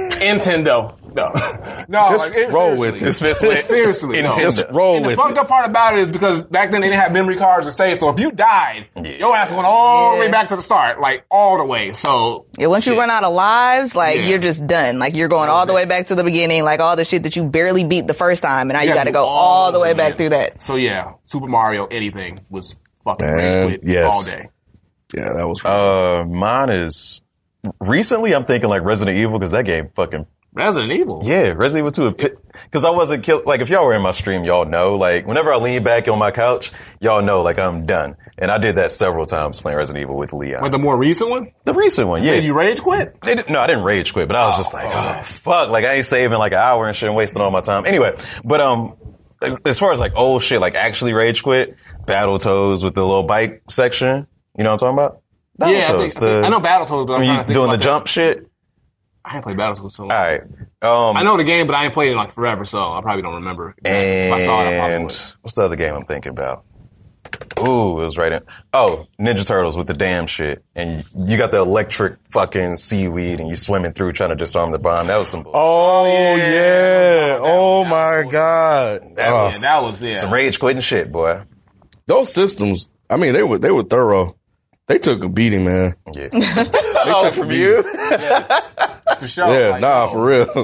No, just like, roll with it. Seriously, no. Just roll with it. The fucked up part about it is because back then they didn't have memory cards to save. So if you died, your ass went all the way back to the start, like all the way. So once you run out of lives, like you're just done. Like you're going all the way back to the beginning, like all the shit that you barely beat the first time, and now you got to go all the way back through that. So yeah, Super Mario, anything was fucking rage quit all day. Yeah, that was. Mine is recently. I'm thinking like Resident Evil because that game fucking. Resident Evil? Yeah, Resident Evil 2. Because I wasn't killed. Like, if y'all were in my stream, y'all know. Like, whenever I lean back on my couch, y'all know, like, I'm done. And I did that several times playing Resident Evil with Leon. But the more recent one? The recent one, yeah. Did you rage quit? No, I didn't rage quit, but I was just like, oh, fuck. Like, I ain't saving like an hour and shit and wasting all my time. Anyway, but, as far as like old shit, like actually rage quit, Battletoads with the little bike section. You know what I'm talking about? I know Battletoads, but I'm trying to think doing the jump shit. I ain't played Battletoads so long. All right. I know the game, but I ain't played it in like forever, so I probably don't remember. And if I saw it, I probably would. What's the other game I'm thinking about? Ooh, it was right in. Oh, Ninja Turtles with the damn shit. And you got the electric fucking seaweed and you swimming through trying to disarm the bomb. That was some bullshit. Oh, yeah. Oh, my God. That was some rage quitting shit, boy. Those systems, I mean, they were thorough. They took a beating, man. Yeah. They took from you? Yeah, for sure. Yeah, for real.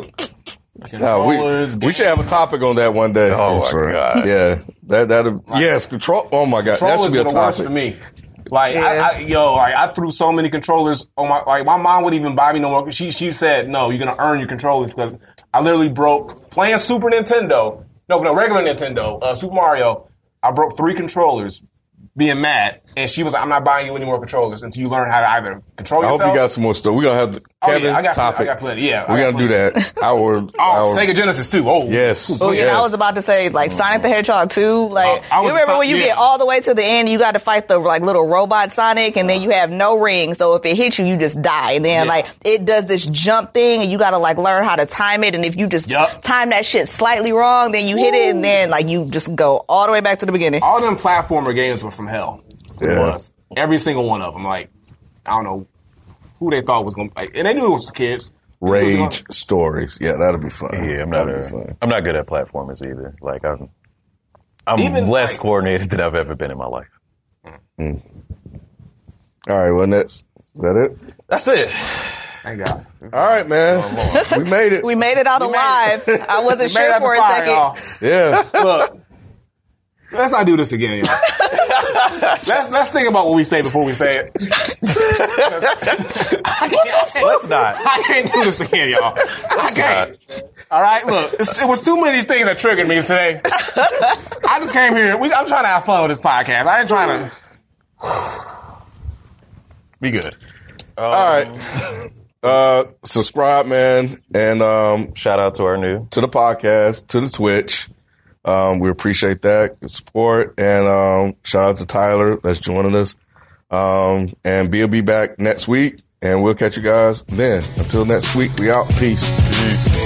We should have a topic on that one day. Oh, my God. Yeah. Yes, control. Oh, my God. That should be a topic. For me. Like, I threw so many controllers on my mom wouldn't even buy me no more. She said, no, you're going to earn your controllers because I literally broke playing Super Nintendo. No, regular Nintendo, Super Mario. I broke 3 controllers being mad. And she was like, I'm not buying you any more controllers until you learn how to either control yourself. I hope you got some more stuff. We're going to have the Kevin topic. I got plenty. Yeah. We're going to do that. Our Sega Genesis 2. Oh, yes. Oh, yeah. Yes. I was about to say, like, Sonic the Hedgehog 2. Like, you remember when you get all the way to the end, you got to fight the, like, little robot Sonic, and then you have no ring. So if it hits you, you just die. And then, like, it does this jump thing, and you got to, like, learn how to time it. And if you just time that shit slightly wrong, then you hit it, and then, like, you just go all the way back to the beginning. All them platformer games were from hell. It was. Every single one of them. Like, I don't know who they thought was going to... and they knew it was kids. Rage stories. Yeah, that'll be fun. Yeah, I'm not good at platformers either. Like, I'm even less coordinated than I've ever been in my life. All right, well, next. Is that it? That's it. Thank God. All right, man. We made it. We made it out alive. I wasn't We made it sure out for the a fire, second. y'all. Yeah. Look, let's not do this again, y'all. let's think about what we say before we say it. Let's not. I can't do this again, y'all. I can't. All right, look, it was too many things that triggered me today. I just came here. I'm trying to have fun with this podcast. I ain't trying to be good. All right. Subscribe, man, and Shout out to our new. to the podcast, to the Twitch. We appreciate that support, and shout out to Tyler that's joining us. And Bill be back next week, and we'll catch you guys then. Until next week, we out. Peace.